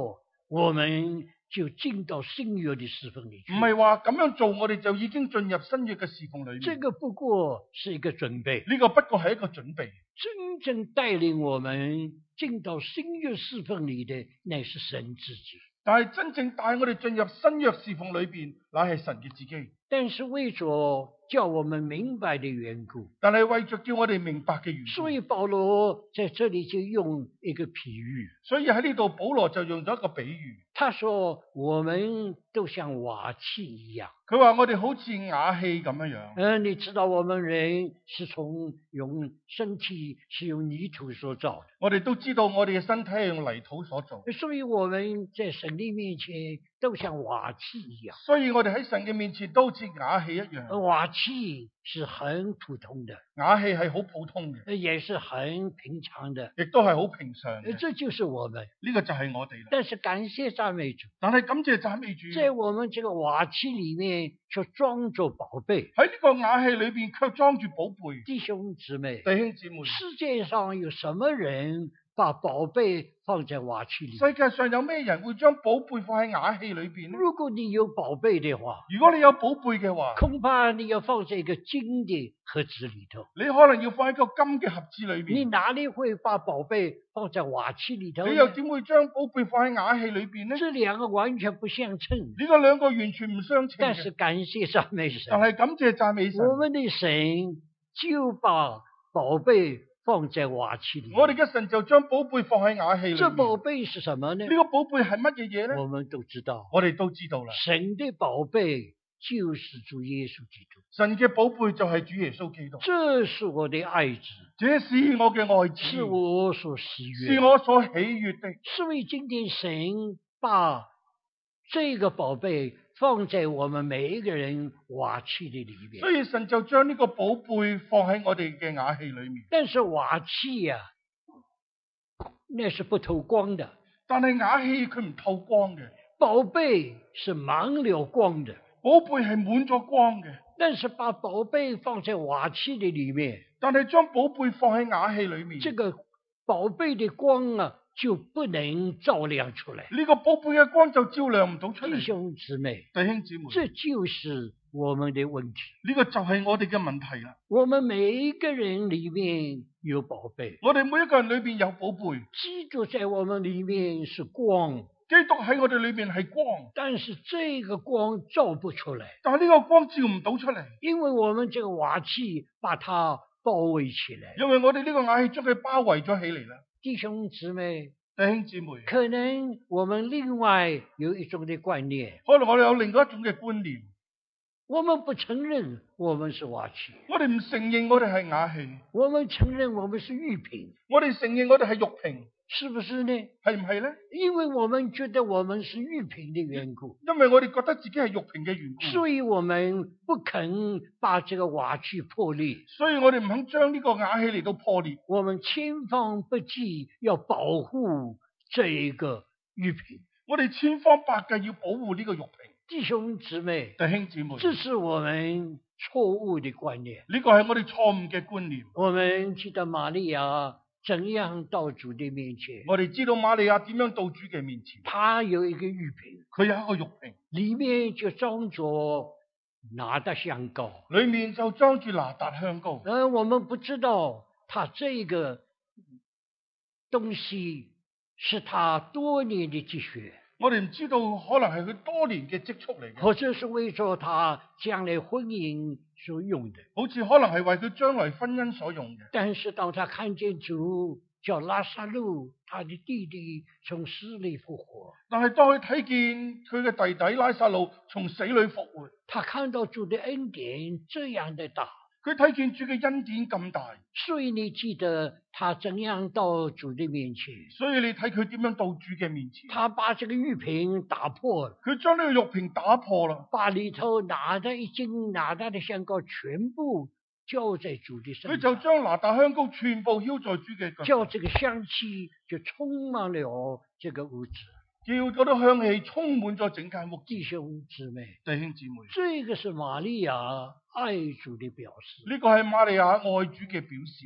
我們就進到新約的侍奉裏去。 唔係話咁樣做，我哋就已經進入新約嘅侍奉裏面。 這個不過是一個準備， 呢個不過係一個準備。 真正帶領我們進到新約侍奉裏的，乃是神自己。 但係真正帶我哋進入新約侍奉裏邊，乃係神嘅自己。 但是為咗叫我們明白的緣故， 但係為着叫我哋明白嘅緣故， 所以保羅在這裏就用一個比喻。 所以喺呢度保羅就用咗一個比喻。 他說我們都像瓦器一樣。 佢話我哋好似瓦器咁樣樣。 嗯，你知道我們人是從用身體是用泥土所造的。 我哋都知道我哋嘅身體係用泥土所做， 所以我們在神的面前都像瓦器一樣。 所以我哋喺神嘅面前都似瓦器一樣。 瓦器是很普通的， 瓦器係好普通嘅， 也是很平常的， 亦都係好平常嘅。 這就是我們。 呢個就係我哋啦。 但是感謝讚美主， 但係感謝讚美主， 在我們這個瓦器裏面卻裝着寶貝。 喺呢個瓦器裏邊卻裝住寶貝。 弟兄姊妹， 弟兄姊妹， 世界上有什麼人把寶貝放在瓦器裏？ 世界上有咩人會將寶貝放喺瓦器裏邊呢？ 如果你有寶貝的話， 如果你有寶貝嘅話， 恐怕你要放在一個金的盒子裏頭。 你可能要放喺個金嘅盒子裏邊。 你哪裏會把寶貝放在瓦器裏頭？ 你又點會將寶貝放喺瓦器裏邊呢？ 這兩個完全不相稱。 呢個兩個完全唔相稱。 但是感謝讚美神， 但係感謝讚美神， 我們的神就把寶貝放在瓦器裏。 我哋嘅神就將寶貝放喺瓦器裏。 這寶貝是什麼呢？ 呢個寶貝係乜嘢嘢呢？ 我們都知道， 我哋都知道啦。 神的寶貝就是主耶穌基督。 神嘅寶貝就係主耶穌基督。 這是我的愛子， 這是我嘅愛子， 是我所喜悅， 是我所喜悅的。 所以今天神把這個寶貝放在我們每一個人瓦器的裏面。 所以神就將呢個寶貝放喺我哋嘅瓦器裏面。 但是瓦器啊，那是不透光的。 但係瓦器佢唔透光嘅， 寶貝是滿了光的。 寶貝係滿咗光嘅。 但是把寶貝放在瓦器的裏面， 但係將寶貝放喺瓦器裏面， 這個寶貝的光啊就不能照亮出來。 呢個寶貝嘅光就照亮唔到出嚟。 弟兄姊妹， 弟兄姊妹， 這就是我們的問題。 呢個就係我哋嘅問題啦。 我們每一個人裏面有寶貝， 我哋每一個人裏邊有寶貝。 基督在我們裏面是光， 基督喺我哋裏面係光， 但是這個光照不出來， 但係呢個光照唔到出嚟， 因為我們這個瓦器把它包圍起來。 因為我哋呢個瓦器將佢包圍咗起嚟啦。 弟兄姊妹， 弟兄姊妹， 可能我們另外有一種的觀念， 可能我哋有另外一種嘅觀念， 我們不承認我們是瓦器， 我哋唔承認我哋係瓦器， 我們承認我們是玉瓶， 我哋承認我哋係玉瓶， 是不是呢？ 係唔係呢？ 因為我們覺得我們是玉瓶的緣故， 因為我哋覺得自己係玉瓶嘅緣故， 所以我們不肯把這個瓦器破裂， 所以我哋唔肯將呢個瓦器嚟到破裂， 我們千方百計要保護這一個玉瓶， 我哋千方百計要保護呢個玉瓶。 弟兄姊妹， 弟兄姊妹， 這是我們錯誤的觀念， 呢個係我哋錯誤嘅觀念。 我們記得瑪利亞怎樣到主的面前， 我哋知道瑪利亞點樣到主嘅面前， 她有一個玉瓶， 佢有一個玉瓶， 裏面就裝着拿達香膏， 裏面就裝住拿達香膏。 而我們不知道她這個東西是她多年的積蓄， 我哋唔知道，可能係佢多年嘅積蓄嚟嘅， 或者是為咗她將來婚姻所用的。 好似可能係為佢將來婚姻所用嘅。 但是當她看見主叫拉撒路，他的弟弟從死裏復活， 但係當佢睇見佢嘅弟弟拉撒路從死裏復活， 他看到主的恩典這樣的大， 佢睇見主嘅恩典咁大， 所以你記得他怎樣到主的面前， 所以你睇佢點樣到主嘅面前， 他把這個玉瓶打破了， 佢將呢個玉瓶打破啦， 把裏頭拿的一斤拿的的香膏全部澆在主的身上， 佢就將拿達香膏全部澆在主嘅腳上， 叫這個香氣就充滿了這個屋子。 叫嗰啲香氣充滿咗整間屋。 弟兄姊妹， 弟兄姊妹， 這個是瑪利亞愛主的表示。 呢個係瑪利亞愛主嘅表示。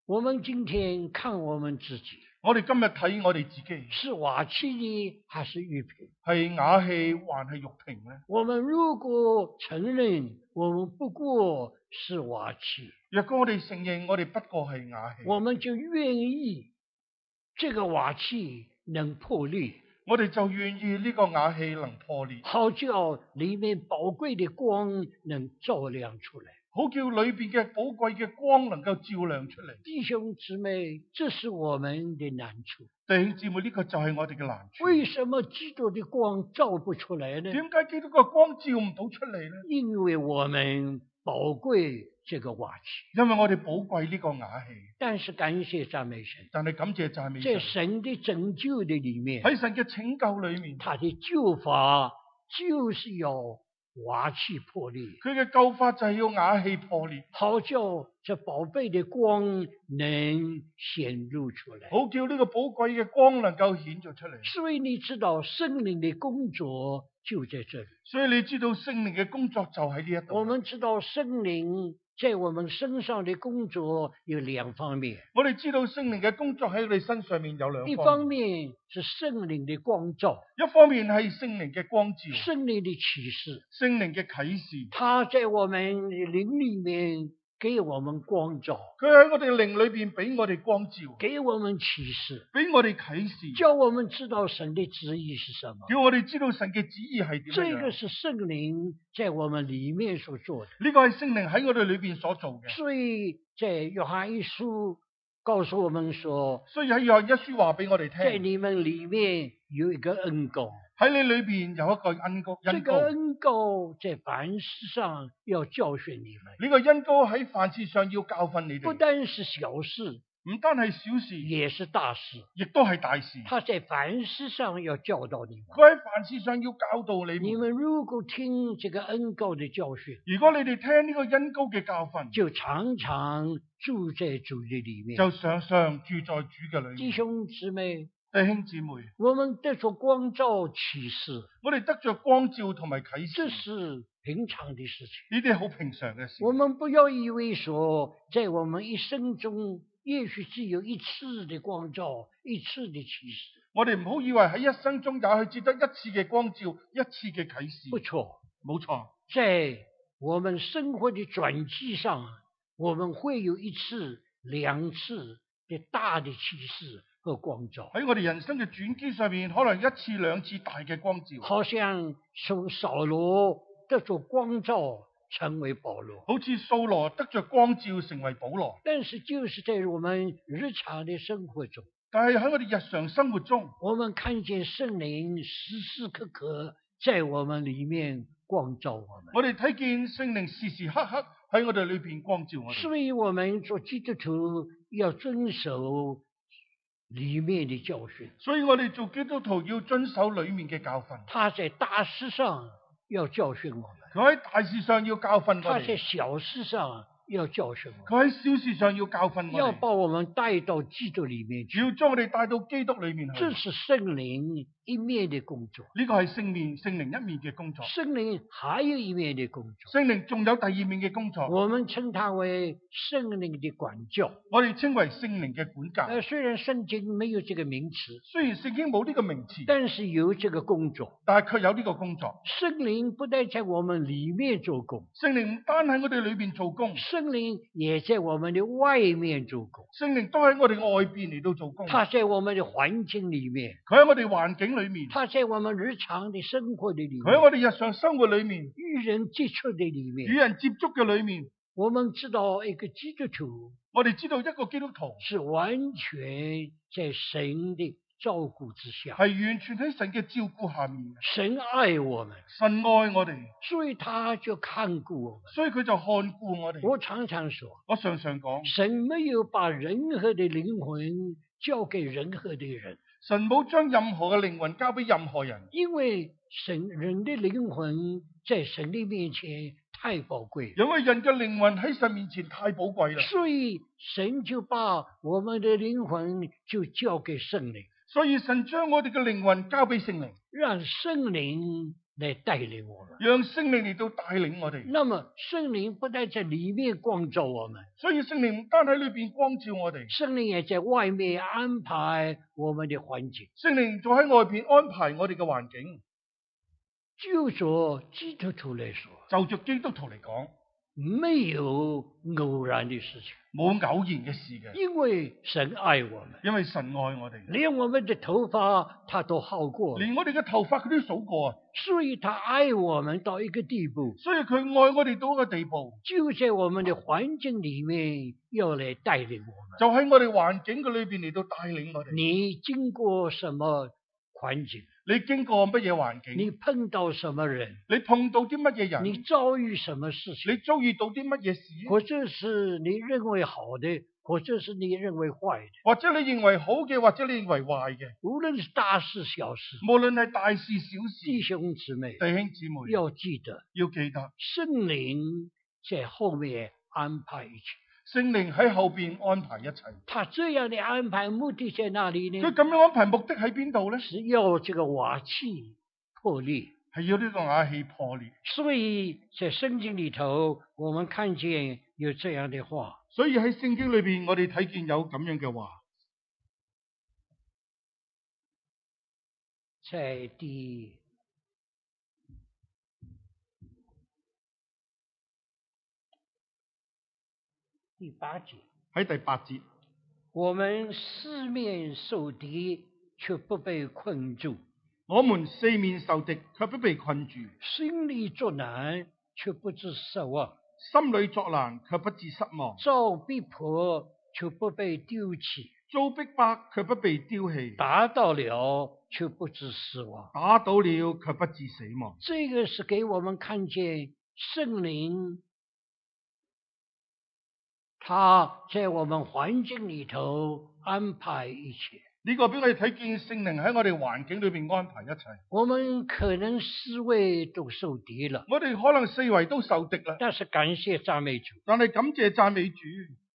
我们今天看我们自己， 我哋今日睇我哋自己， 是瓦器呢，還是玉瓶？ 係瓦器還係玉瓶呢？ 我們如果承認我們不過是瓦器， 若果我哋承認我哋不過係瓦器， 我們就願意這個瓦器能破裂， 我哋就願意呢個瓦器能破裂， 好叫裏面寶貴的光能照亮出來。 好叫裏邊嘅寶貴嘅光能夠照亮出嚟。 弟兄姊妹，這是我們的難處。 弟兄姊妹，呢個就係我哋嘅難處。 為什麼基督的光照不出來呢？ 點解基督嘅光照唔到出嚟呢？ 因為我們寶貴這個瓦器。 因為我哋寶貴呢個瓦器。 但是感謝讚美神， 但係感謝讚美神， 在神的拯救的裏面， 喺神嘅拯救裏面， 他的救法就是要瓦器破裂， 佢嘅救法就係要瓦器破裂， 好叫這寶貝的光能顯露出來， 好叫呢個寶貴嘅光能夠顯咗出嚟。 所以你知道聖靈的工作就在這裏。 所以你知道聖靈嘅工作就喺呢一度。 我們知道聖靈在我們身上的工作有兩方面， 我哋知道聖靈嘅工作喺我哋身上面有兩方面， 一方面是聖靈的光照， 一方面係聖靈嘅光照， 聖靈的啟示， 聖靈嘅啟示， 他在我們的靈裏面給我們光照， 佢喺我哋靈裏邊俾我哋光照， 給我們啟示， 俾我哋啟示， 叫我們知道神的旨意是什麼。 叫我哋知道神嘅旨意係點樣。 這個是聖靈在我們裏面所做的， 呢個係聖靈喺我哋裏邊所做嘅。 所以在約翰一書告訴我們說， 所以喺約翰一書話俾我哋在聽， 你們裏面有一個恩膏， 喺你裏邊有一個恩膏， 這個恩膏。 恩膏在凡事上要教訓你們， 呢個恩膏喺凡事上要教訓你不哋， 單是小事， 唔單係小事， 也是大事。 亦都係大事。 他在凡事上要教導你們。 佢喺凡事上要教導你你們。 們如果聽這個恩膏的教訓， 如果你哋聽呢個恩膏嘅教訓， 就常常住在主的裏面。 就常常住在主嘅裏面。 弟兄姊妹， 弟兄姊妹， 我們得着光照啟示， 我哋得着光照同埋啟這示， 是平常的事情。 呢啲係好平常嘅事。 我們不要以為說，在我們一生中，也許只有一次的光照，一次的啟示。 我哋唔好以為喺一生中也許只得一次嘅光照，一次嘅啟示。 不錯， 冇錯。 在我們生活的轉機上，我們會有一次、兩次的大的啟示和光照。 喺我哋人生嘅轉機上面，可能一次兩次大嘅光照， 好像從掃羅得着光照成為保羅， 好似掃羅得着光照成為保羅。 但是就是在我們日常的生活中， 但係喺我哋日常生活中， 我們看見聖靈時時刻刻在我們裏面光照我們， 我哋睇見聖靈時時刻刻喺我哋裏邊光照我哋。 所以我們做基督徒要遵守裏面的教訓， 所以我哋做基督徒要遵守裏面嘅教訓。 他在大事上要教訓我們， 佢喺大事上要教訓我他在哋， 小事上要教訓我們， 佢喺小事上要教訓我哋， 要把我們帶到基督裏面去。 要將我哋帶到基督裏面去。 這是聖靈一面的工作， 呢個係聖面聖靈一面嘅工作， 聖靈還有一面的工作， 聖靈仲有第二面嘅工作， 我們稱它為聖靈的管教。 我哋稱為聖靈嘅管教。 呃，雖然聖經沒有這個名詞， 雖然聖經冇呢個名詞， 但是有這個工作。 但係卻有呢個工作。 聖靈不但在我們裏面做工， 聖靈唔單喺我哋裏邊做工， 聖靈也在我們的外面做工。 聖靈都喺我哋外邊嚟到做工。 它在我們的環境裏面， 佢喺我哋環境裏面， 它在我們日常的生活的裏佢喺面， 我哋日常生活裏面， 與人接觸的裏與面。 人接觸嘅裏面， 我們知道一個基督徒我哋知道一個基督徒是完全在神的照顧之下， 係完全喺神嘅照顧下面嘅。 神愛我們， 神愛我哋， 所以他就看顧我們。 所以佢就看顧我哋。 我常常說， 我常常講， 神沒有把任何的靈魂交給任何的人， 神冇將任何嘅靈魂交俾任何人， 因為神人的靈魂在神的面前太寶貴了， 因為人嘅靈魂喺神面前太寶貴啦， 所以神就把我們的靈魂就交給聖靈， 所以神將我哋嘅靈魂交俾聖靈， 讓聖靈來帶領我們。 讓聖靈嚟到帶領我哋。 那麼聖靈不但在裏面光照我們， 所以聖靈唔單喺裏邊光照我哋， 聖靈也在外面安排我們的環境。 聖靈就喺外邊安排我哋嘅環境。 就着基督徒來說， 就着基督徒嚟講， 沒有偶然的事情， 冇偶然嘅事嘅， 因為神愛我們， 因為神愛我哋， 連我們的頭髮他都好過， 連我哋嘅頭髮佢都數過啊， 所以他愛我們到一個地步， 所以佢愛我哋到一個地步， 就在我們的環境裏面要來帶領我們。 就喺我哋環境嘅裏邊嚟到帶領我哋。 你經過什麼環境？ 你經過乜嘢環境？ 你碰到什麼人？ 你碰到啲乜嘢人？ 你遭遇什麼事情？ 你遭遇到啲乜嘢事？ 或者是你認為好的，或者是你認為壞的， 或者你認為好嘅，或者你認為壞嘅， 無論是大事小事， 無論係大事小事， 弟兄姊妹， 弟兄姊妹要記得， 要記得， 聖靈在後面安排一切。 聖靈喺後邊安排一切。 他這樣的安排目的在哪裏呢？ 佢咁樣安排目的喺邊度呢？ 是要這個瓦器破裂， 係要呢個瓦器破裂。 所以在聖經裏頭，我們看見有這樣的話。 所以喺聖經裏邊，我哋睇見有咁樣嘅話， 在第第八節， 喺第八節， 我們四面受敵，卻不被困住； 我們四面受敵，卻不被困住； 心裏作難，卻不致失望； 心裏作難，卻不致失望； 遭逼迫，卻不被丟棄； 遭逼迫，卻不被丟棄； 打倒了，卻不致死亡； 打倒了，卻不致死亡。 這個是給我們看見聖靈，他在我們環境裏頭安排一切。 呢個俾我哋睇見聖靈喺我哋環境裏邊安排一切。 我們可能四圍都受敵了， 我哋可能四圍都受敵啦， 但是感謝讚美主， 但係感謝讚美主，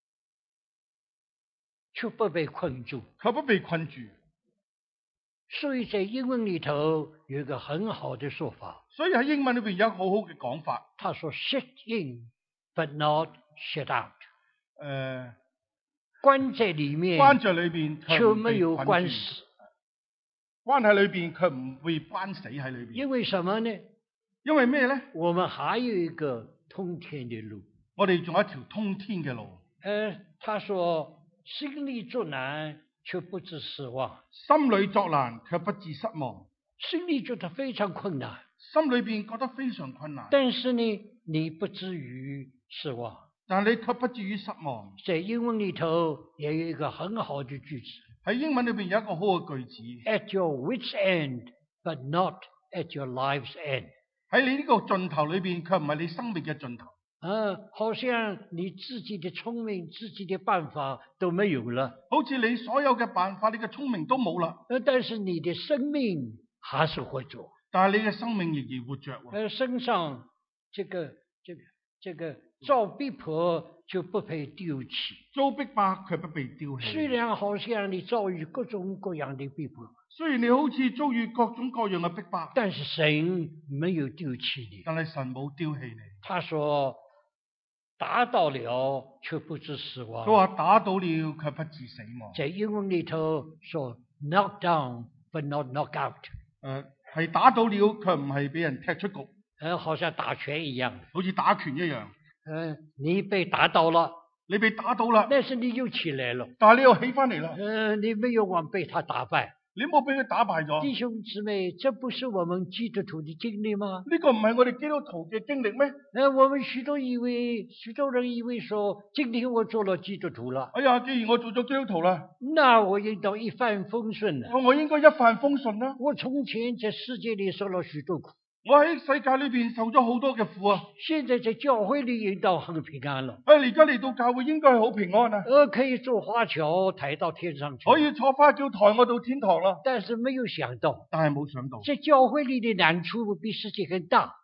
卻不被困住。 卻不被困住。 所以在英文裏頭有一個很好的說法， 所以喺英文裏邊有一個好好嘅講法。 他說 shut in but not shut out。 誒、呃， 關在裏面， 關在裏邊卻沒有關死。 關喺裏邊卻唔會關死喺裏邊。 因為什麼呢？ 因為咩咧？ 我們還有一個通天的路。 我哋仲有一條通天嘅路。 誒、呃，他說心裏作難，卻不致失望； 心裏作難，卻不致失望。 心裏覺得非常困難， 心裏邊覺得非常困難。 但是呢，你不至於失望。 但你卻不至於失望。 在英文裏頭也有一個很好的句子， 喺英文裏邊有一個好嘅句子。 At your wit's end, but not at your life's end。 喺你呢個盡頭裏邊，卻唔係你生命嘅盡頭。 啊，好像你自己的聰明、自己的辦法都沒有了， 好似你所有嘅辦法、你嘅聰明都冇啦。 呃，但是你的生命還是活着， 但係你嘅生命仍然活着。 呃，身上這個、這個、這個遭逼迫就不被丟棄， 遭逼迫卻不被丟棄。 雖然好像你遭遇各種各樣的逼迫， 雖然你好似遭遇各種各樣嘅逼迫， 但是神沒有丟棄你。 但係神冇丟棄你。 他說打倒了卻不致死亡。 佢話打倒了卻不致死亡。 在英文裏頭說 knock down but not knock out。 誒，係打倒了卻唔係俾人踢出局。 呃，好像打拳一樣， 好似打拳一樣。 呃，你被打倒了， 你被打倒啦， 但是你又起來了， 但係你又起翻嚟啦。 呃，你沒有往被他打敗。 你冇俾佢打敗咗。 弟兄姊妹，這不是我們基督徒的經歷嗎？ 呢個唔係我哋基督徒嘅經歷咩？ 呃，我們許多以為，許多人以為說，今天我做了基督徒了， 哎呀，既然我做咗基督徒啦， 那我應當一帆風順了。 我應該一帆風順啦。 我從前在世界裏受了許多苦， 我喺世界裏邊受咗好多嘅苦啊！ 現在在教會裏應當很平安了。 啊，而家嚟到教會應該係好平安啊！ 呃，可以坐花轎抬到天上去， 可以坐花轎抬我到天堂啦。 但是沒有想到， 但係冇想到， 在教會裏的難處比世界更大。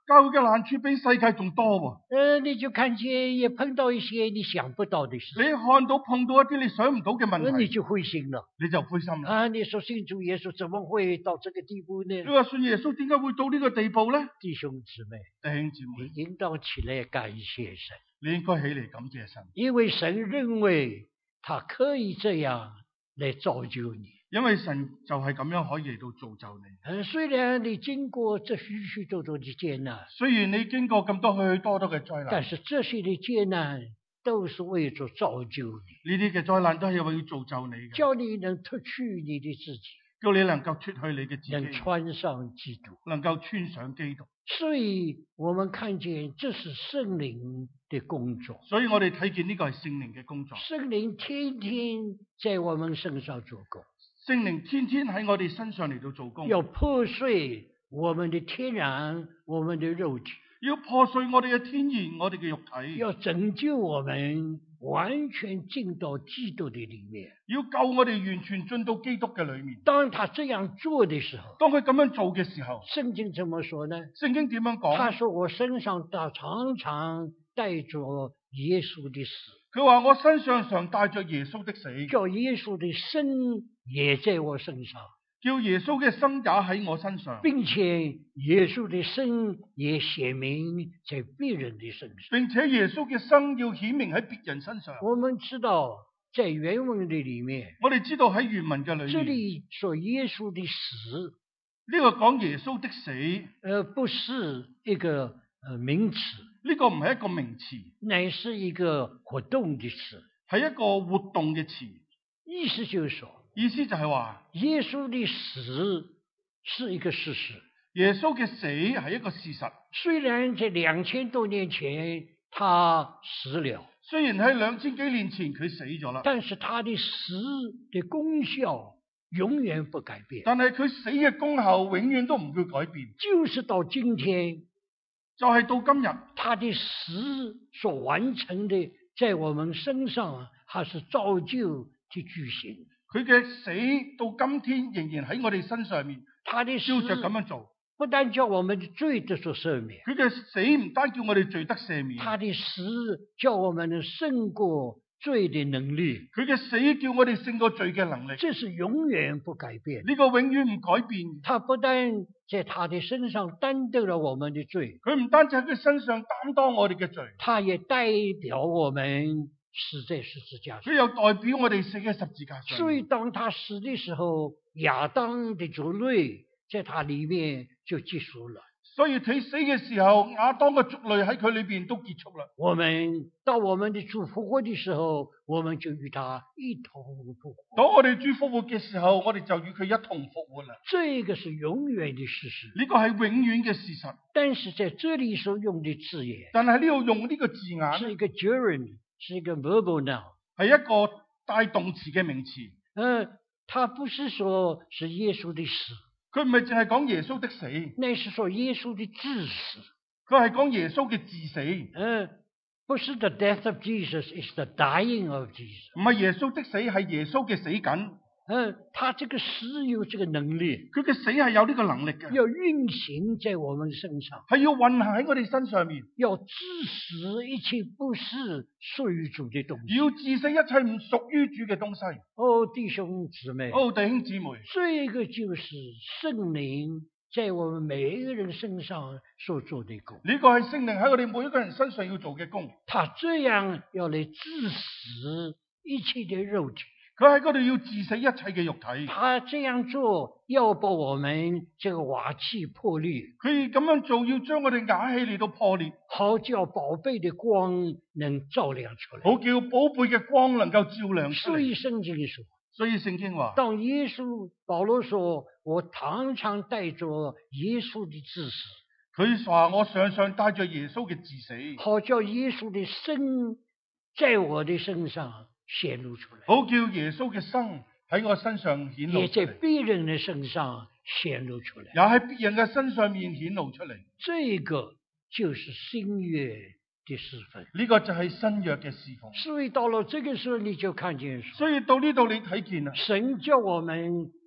教會嘅難處比世界仲多喎。 呃，你就看見也碰到一些你想不到的事你看到碰到一啲你想唔到嘅問呃，你題， 就灰心了。 你就灰心啦。 啊，你說信主耶穌怎麼會到這個地步呢？ 你話信耶穌點解會到呢個地步呢？ 弟兄姊妹， 弟兄姊妹， 你應當起來感謝神， 你應該起嚟感謝神， 因為神認為他可以這樣來造就你。 因為神就係咁樣可以嚟到造就你。 嗯，雖然你經過這許許多多的艱難， 雖然你經過咁多許許多多嘅災難， 但是這些的艱難都是為咗造就你， 呢啲嘅災難都係為要造就你嘅， 叫你能脫去你的自己， 叫你能夠脱去你嘅自能己， 穿上基督。 能夠穿上基督。 所以我們看見這是聖靈的工作， 所以我哋睇見呢個係聖靈嘅工作， 聖靈天天在我們身上做工， 聖靈天天喺我哋身上嚟到做工， 要破碎我們的天然，我們的肉體， 要破碎我哋嘅天然，我哋嘅肉體， 要拯救我們完全進到基督的裏面。 要救我哋完全進到基督嘅裏面。 當他這樣做的時候， 當佢咁樣做嘅時候， 聖經怎麼說呢？ 聖經點樣講？ 他說我身上他常常帶着耶穌的死， 佢話我身上常帶着耶穌的死， 叫耶穌的生也在我身上， 叫耶穌嘅生也喺我身上， 並且耶穌的生也顯明在別人的身上。 並且耶穌嘅生要顯明喺別人身上。 我們知道在原文的裏面， 我哋知道喺原文嘅裏這面， 裏說耶穌的死， 呢個講耶穌的死，呢呃，不是一個呃名詞， 個唔係一個名詞， 乃是一個活動的詞。 係一個活動嘅詞。 意思就是說， 意思就係話耶穌的死是一個事實。 耶穌嘅死係一個事實。 雖然在兩千多年前他死了， 雖然喺兩千幾年前佢死咗啦， 但是他的死的功效永遠不改變。 但係佢死嘅功效永遠都唔會改變， 就是到今天， 就係到今日， 他的死所完成的，在我們身上還是照舊的舉行。 佢嘅死到今天仍然喺我哋身上面， 他的死照着咁樣做。 不但叫我們的罪得所赦免， 佢嘅死唔單叫我哋罪得赦免， 他的死叫我們能勝過罪的能力， 佢嘅死叫我哋勝過罪嘅能力， 這是永遠不改變。 呢個永遠唔改變。 他不但在他的身上擔得了我們的罪， 佢唔單止喺佢身上擔當我哋嘅罪， 他也代表我們死在十字架上。 佢又代表我哋死喺十字架上。 所以當他死的時候，亞當的族類在他裏面就結束了。 所以佢死嘅時候，亞當嘅族類喺佢裏邊都結束啦。 我們到我們的主復活的時候，我們就與他一同復活。 當我哋主復活嘅時候，我哋就與佢一同復活啦。 這個是永遠的事實。 呢個係永遠嘅事實。 但是在這裏所用的字眼， 但係呢度用呢個字眼， 是一個 gerund，是一個 verbal noun， 係一個帶動詞嘅名詞。 呃，它不是說是耶穌的死， 佢唔係淨係講耶穌的死， 那是說耶穌的致死。 佢係講耶穌嘅致死。 呃，不是 the death of Jesus，is the dying of Jesus。 唔係耶穌的死，係耶穌嘅死緊。 呃，他這個死有這個能力， 佢嘅死係有呢個能力嘅， 要運行在我們身上， 係要運行喺我哋身上面， 要致死一切不是屬於主的東西。 要致死一切唔屬於主嘅東西。 哦，弟兄姊妹， 哦，弟兄姊妹， 這個就是聖靈在我們每一個人身上所做的工。 呢個係聖靈喺我哋每一個人身上要做嘅工。 他這樣要嚟致死一切的肉體， 佢喺嗰度要致死一切嘅肉體。 他這樣做要把我們這個瓦器破裂， 佢咁樣做要將我哋瓦器嚟到破裂， 好叫寶貝的光能照亮出來。 好叫寶貝嘅光能夠照亮出嚟。 所以聖經說， 所以聖經話， 當耶穌保羅說我常常帶着耶穌的致死， 佢話我常常帶着耶穌嘅致死， 好叫耶穌的生在我的身上顯露出來， 好叫耶穌嘅生喺我身上顯露也在出嚟， 別人的身上顯露出來。 也喺別人嘅身上面顯露出嚟。 這個就是新約的侍奉。 呢個就係新約嘅侍奉。 所以到了這個時候，你就看見說， 所以到呢度你睇見啦， 神叫我們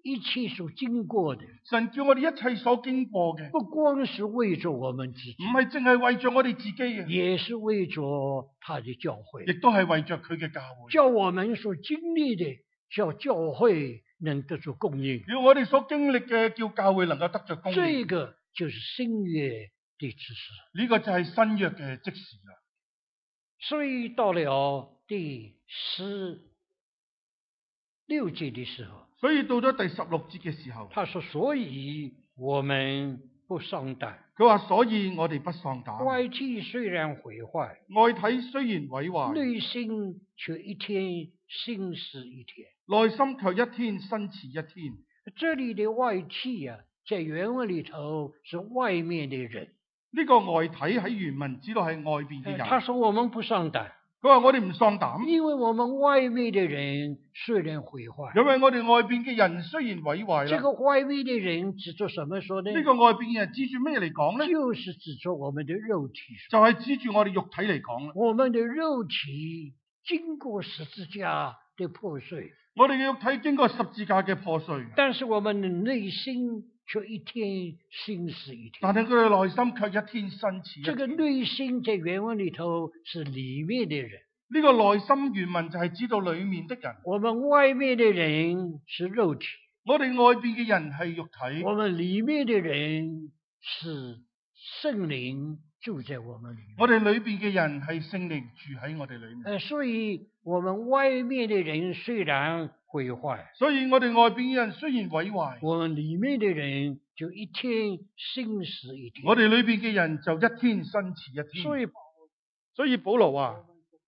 一切所經過的， 神叫我哋一切所經過嘅， 不光是為着我們自己， 唔係淨係為着我哋自己嘅， 也是為着他的教會， 亦都係為着佢嘅教會。 叫我們所經歷的，叫教會能得着供應。 要我哋所經歷嘅，叫教會能夠得着供應。 這個就是新約的指示。 呢個就係新約嘅即時啦。 所以到了第十六節的時候， 所以到咗第十六節嘅時候， 他說：所以我們不喪膽。 佢話：所以我哋不喪膽。 外體雖然毀壞， 外體雖然毀壞， 內心卻一天新似一天。 內心卻一天新似一天。 這裏的外體啊，在原文裏頭是外面的人。 呢個外體喺原文指到係外邊嘅人。 他說我們不喪膽。 佢話我哋唔喪膽， 因為我們外面的人雖然毀壞， 因為我哋外邊嘅人雖然毀壞啦。 這個外面的人指着什麼說呢？ 呢個外邊嘅人指住咩嚟講呢？ 就是指着我們的肉體， 就係指住我哋肉體嚟講啦。 我們的肉體經過十字架的破碎， 我哋嘅肉體經過十字架嘅破碎， 但是我們的內心卻一天新似一天。 但係佢哋內心卻一天新似一天。 這個內心在原文裏頭是裏面的人， 呢個內心原文就係指到裏面的人。 我們外面的人是肉體， 我哋外邊嘅人係肉體， 我們裏面的人是聖靈住在我們裏面。 我哋裏邊嘅人係聖靈住喺我哋裏面。 呃，所以我們外面的人雖然毀壞， 所以我哋外邊嘅人雖然毀壞， 我們裏面的人就一天新似一天。 我哋裏邊嘅人就一天新似一天。 所以， 所以保羅話：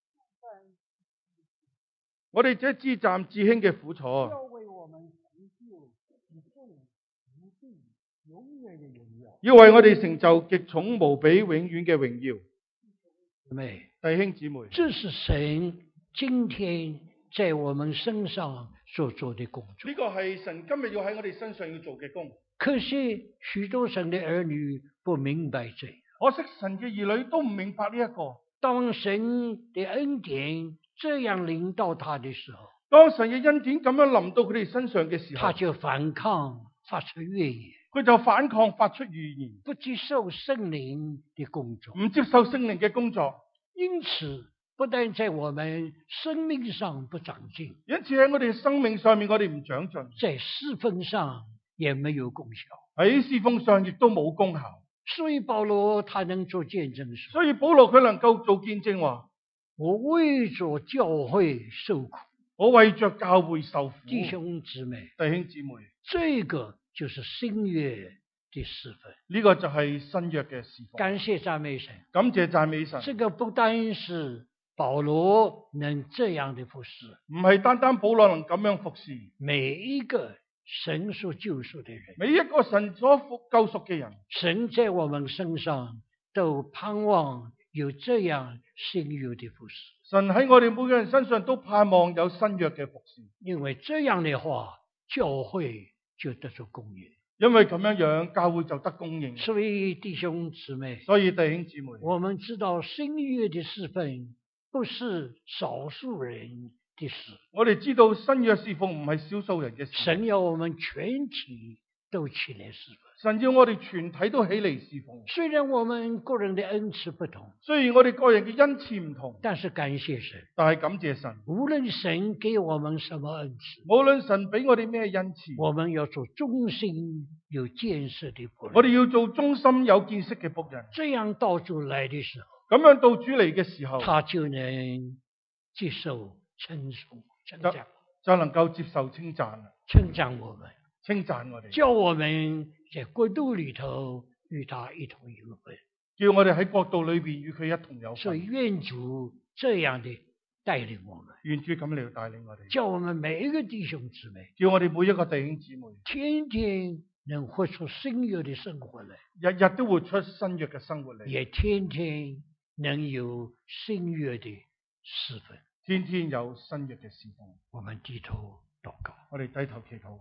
我哋這至暫至輕嘅苦楚， 要為我們成就極重無比永遠的榮耀。 要為我哋成就極重無比永遠嘅榮耀。 妹， 弟兄姊妹， 這是神今天在我們身上所做的工作。 呢個係神今日要喺我哋身上要做嘅工。 可惜許多神的兒女不明白這個， 可惜神嘅兒女都唔明白呢一個。 當神的恩典這樣臨到他的時候， 當神嘅恩典咁樣臨到佢哋身上嘅時候， 他就反抗，發出怨言， 佢就反抗，發出預言， 不接受聖靈的工作， 唔接受聖靈嘅工作。 因此不但在我們生命上不長進， 因此喺我哋生命上面，我哋唔長進， 在侍奉上也沒有功效， 喺侍奉上亦都冇功效。 所以保羅他能做見證說， 所以保羅佢能夠做見證話： 我為着教會受苦。 我為着教會受苦。 弟兄姊妹， 弟兄姊妹， 這個就是新約的侍奉。 呢個就係新約嘅侍奉。 感謝讚美神， 感謝讚美神。 這個不單是保羅能這樣的服侍， 唔係單單保羅能咁樣服侍， 每一個神所救贖的人， 每一個神所救贖嘅人， 神在我們身上都盼望有這樣新約的服侍。 神喺我哋每個人身上都盼望有新約嘅服侍， 因為這樣的話，教會就得咗供應。 因為咁樣樣教會就得供應。 所以弟兄姊妹， 所以弟兄姊妹， 我們知道新約的侍奉不是少數人的事， 我哋知道新約侍奉唔係少數人嘅事。 神要我們全體都起來侍奉。 神要我哋全體都起嚟侍奉。 雖然我們個人的恩賜不同， 雖然我哋個人嘅恩賜唔同， 但是感謝神， 但係感謝神， 無論神給我們什麼恩賜， 無論神俾我哋咩恩賜， 我們要做忠心有見識的僕人。 我哋要做忠心有見識嘅僕人。 這樣到主來的時候， 咁樣到主嚟嘅時候， 他就能接受稱頌、稱讚， 就能夠接受稱讚啦， 稱讚我們， 稱讚我哋， 叫我們在國度裏頭與他一同有份， 叫我哋喺國度裏邊與佢一同有份。 所以願主這樣的帶領我們， 願主咁嚟帶領我哋， 叫我們每一個弟兄姊妹， 叫我哋每一個弟兄姊妹， 天天能活出新約的生活來， 日日都活出新約嘅生活嚟， 也天天能有新約的侍奉。 天天有新約嘅侍奉。 我們低頭禱告， 我哋低頭祈禱。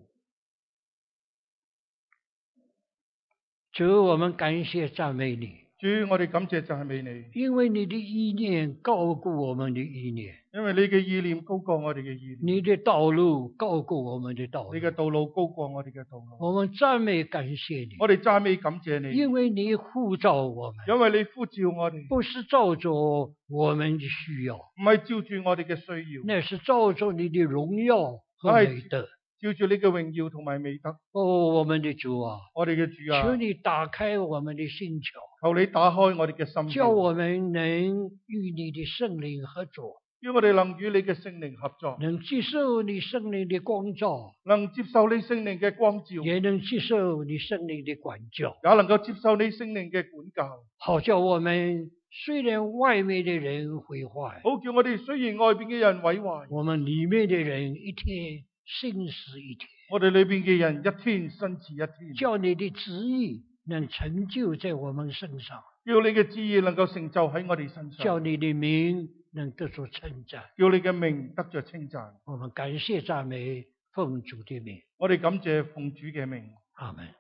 主，我們感謝讚美你， 主，我哋感謝讚美你， 因為你的意念高過我們的意念， 因為你嘅意念高過我哋嘅意念， 你的道路高過我們的道路。 你嘅道路高過我哋嘅道路。 我們讚美感謝你， 我哋讚美感謝你， 因為你呼召我們， 因為你呼召我哋， 不是照着我們的需要， 唔係照住我哋嘅需要， 那是照着你的榮耀和美德。 照住你嘅榮耀同埋美德。 哦，我們的主啊， 我哋嘅主啊， 求你打開我們的心竅， 求你打開我哋嘅心叫竅， 我們能與你的聖靈合作， 叫我哋能與你嘅聖靈合作， 能接受你聖靈的光照， 能接受你聖靈嘅光照， 也能接受你聖靈的管教， 也能夠接受你聖靈嘅管教， 好叫我們雖然外面的人毀壞， 好叫我哋雖然外邊嘅人毀壞， 我們裏面的人一天勝似一天， 我哋裏邊嘅人一天勝似一天， 叫你的旨意能成就在我們身上， 叫你嘅旨意能夠成就喺我哋身上， 叫你的名能得着稱讚。 叫你嘅名得着稱讚。 我們感謝讚美奉主的名， 我哋感謝奉主嘅名。 阿門。